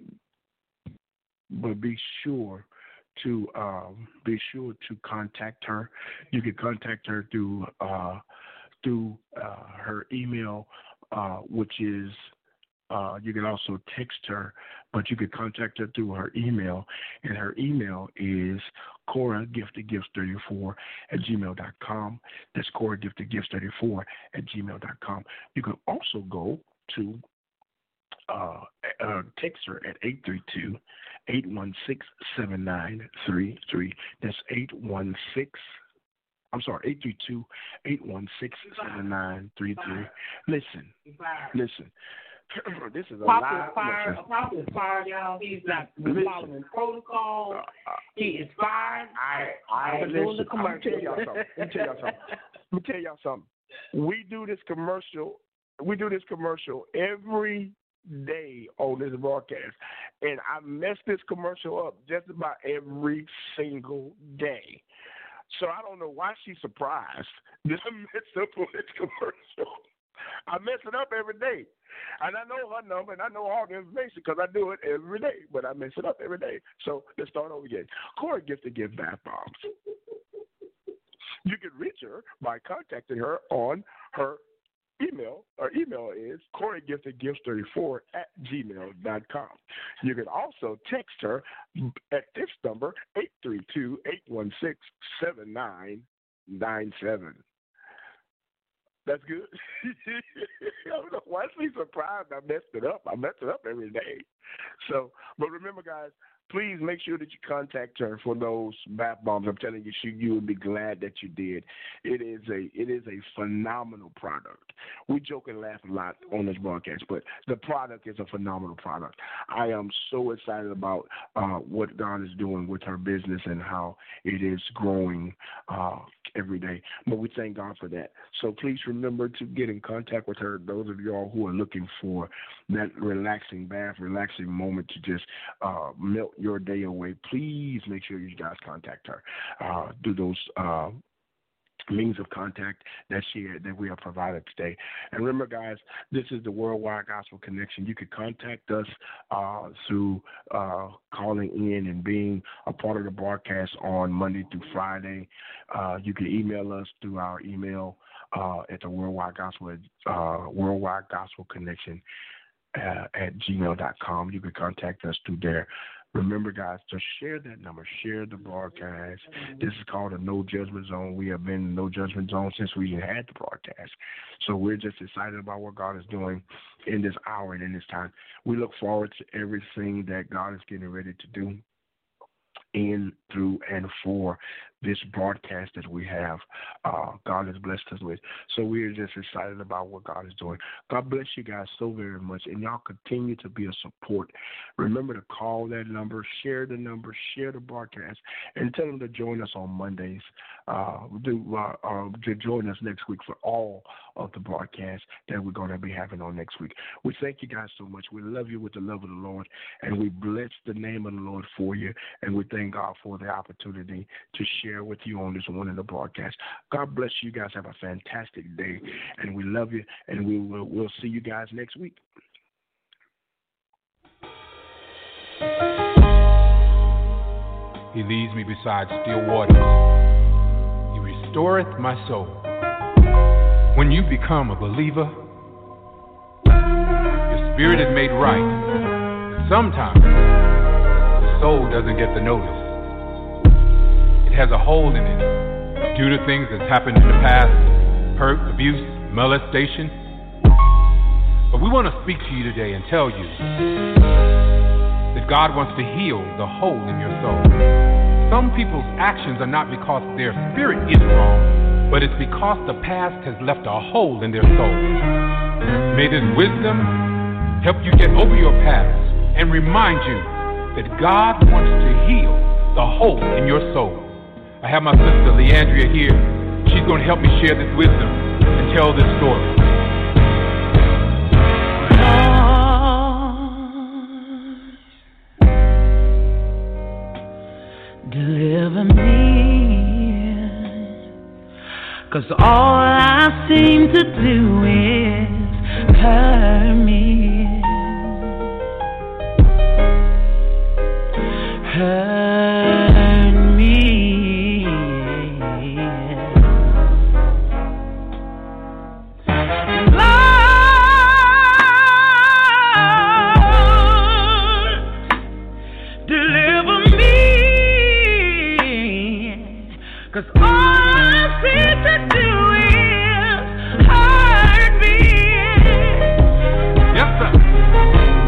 S6: but be sure to um, be sure to contact her. You can contact her through uh, through uh, her email, uh, which is uh, you can also text her, but you can contact her through her email, and her email is Cora Gifted Gifts thirty-four at gmail dot com. That's Cora Gifted Gifts thirty-four at gmail dot com. You can also go to uh, uh, text her at eight three two, eight one six, seven nine three three. That's eight one six. I'm sorry, eight three two, eight one six, seven nine three three. Listen, listen. This is a
S5: Pop
S6: live.
S5: is fired. Pop is fired, y'all. He's not following protocol.
S6: Uh, uh,
S5: he is fired.
S6: I, I
S5: for doing the
S6: listen. I'm
S5: commercial.
S6: tell y'all something. Let me tell y'all something. Let me tell y'all something. We do this commercial. We do this commercial every day on this broadcast, and I mess this commercial up just about every single day. So I don't know why she's surprised that I messed up on this commercial. I mess it up every day. And I know her number, and I know all the information because I do it every day, but I mess it up every day. So let's start over again. Corey Gift to Give Bath Bombs. You can reach her by contacting her on her email. Her email is corey gifted gifts thirty-four at gmail dot com. You can also text her at this number, eight three two, eight one six, seven nine nine seven. That's good. I don't know why she's surprised I messed it up. I mess it up every day. So, but remember, guys, please make sure that you contact her for those bath bombs. I'm telling you, she, you would be glad that you did. It is a it is a phenomenal product. We joke and laugh a lot on this broadcast, but the product is a phenomenal product. I am so excited about uh, what God is doing with her business and how it is growing uh, every day. But we thank God for that. So please remember to get in contact with her. Those of y'all who are looking for that relaxing bath, relaxing moment to just uh, melt your day away, please make sure you guys contact her. Uh, do those uh, means of contact that she that we have provided today. And remember, guys, this is the Worldwide Gospel Connection. You can contact us uh, through uh, calling in and being a part of the broadcast on Monday through Friday. Uh, you can email us through our email uh, at the Worldwide Gospel uh, Worldwide Gospel Connection uh, at gmail dot com. You can contact us through there. Remember, guys, to share that number, share the broadcast. This is called a No Judgment Zone. We have been in No Judgment Zone since we had the broadcast. So we're just excited about what God is doing in this hour and in this time. We look forward to everything that God is getting ready to do in, through, and for this broadcast that we have. Uh, God has blessed us with. So we're just excited about what God is doing. God bless you guys so very much, and y'all continue to be a support. Remember to call that number, share the number, share the broadcast, and tell them to join us on Mondays. Uh, do uh, uh, to join us next week for all of the broadcasts that we're going to be having on next week. We thank you guys so much. We love you with the love of the Lord, and we bless the name of the Lord for you, and we thank God for the opportunity to share with you on this one in the broadcast. God bless you guys. Have a fantastic day, and we love you, and we will we'll see you guys next week.
S9: He leads me beside still waters. He restoreth my soul. When you become a believer, your spirit is made right. And sometimes the soul doesn't get the notice. Has a hole in it due to things that's happened in the past, hurt, abuse, molestation. But we want to speak to you today and tell you that God wants to heal the hole in your soul. Some people's actions are not because their spirit is wrong, but it's because the past has left a hole in their soul. May this wisdom help you get over your past and remind you that God wants to heal the hole in your soul. I have my sister Leandria here. She's going to help me share this wisdom and tell this story.
S10: Lord, deliver me, 'cause all I seem to do is hurt me, hurt me. Cause all I seem to do is hurt me.
S9: Yes, sir.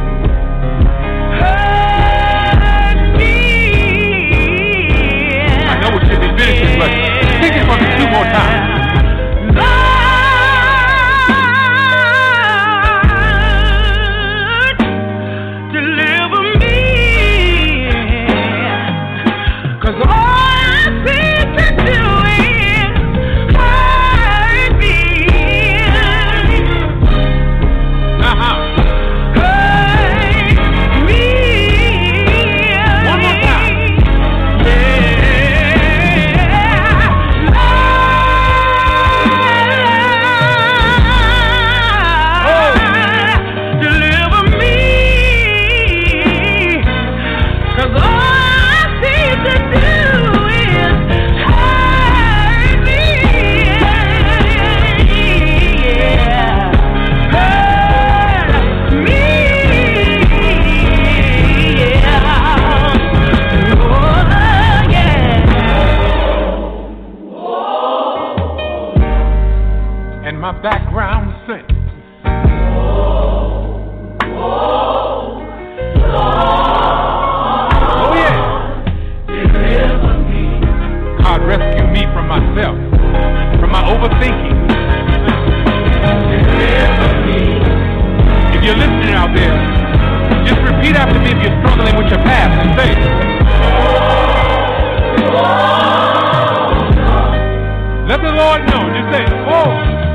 S9: rescue me from myself, from my overthinking. If you're listening out there, just repeat after me if you're struggling with your past and say, let the Lord know. Just say, oh.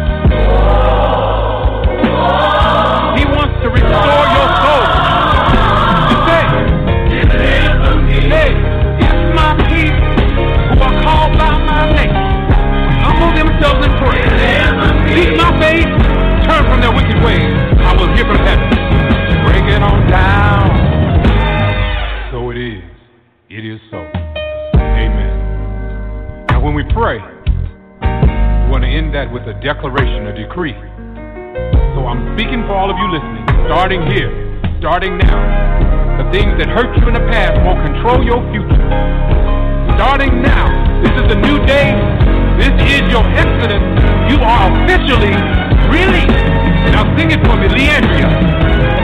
S9: He wants to restore your soul. Just say, hey, if my people who are called by my name humble themselves and pray, seek my face, turn from their wicked ways, I will hear from heaven. Bring it on down. So it is. It is so. Amen. Now when we pray, we want to end that with a declaration, a decree. So I'm speaking for all of you listening, starting here, starting now. The things that hurt you in the past won't control your future. Starting now, this is a new day. This is your exodus. You are officially released. Now sing it for me, Leandria.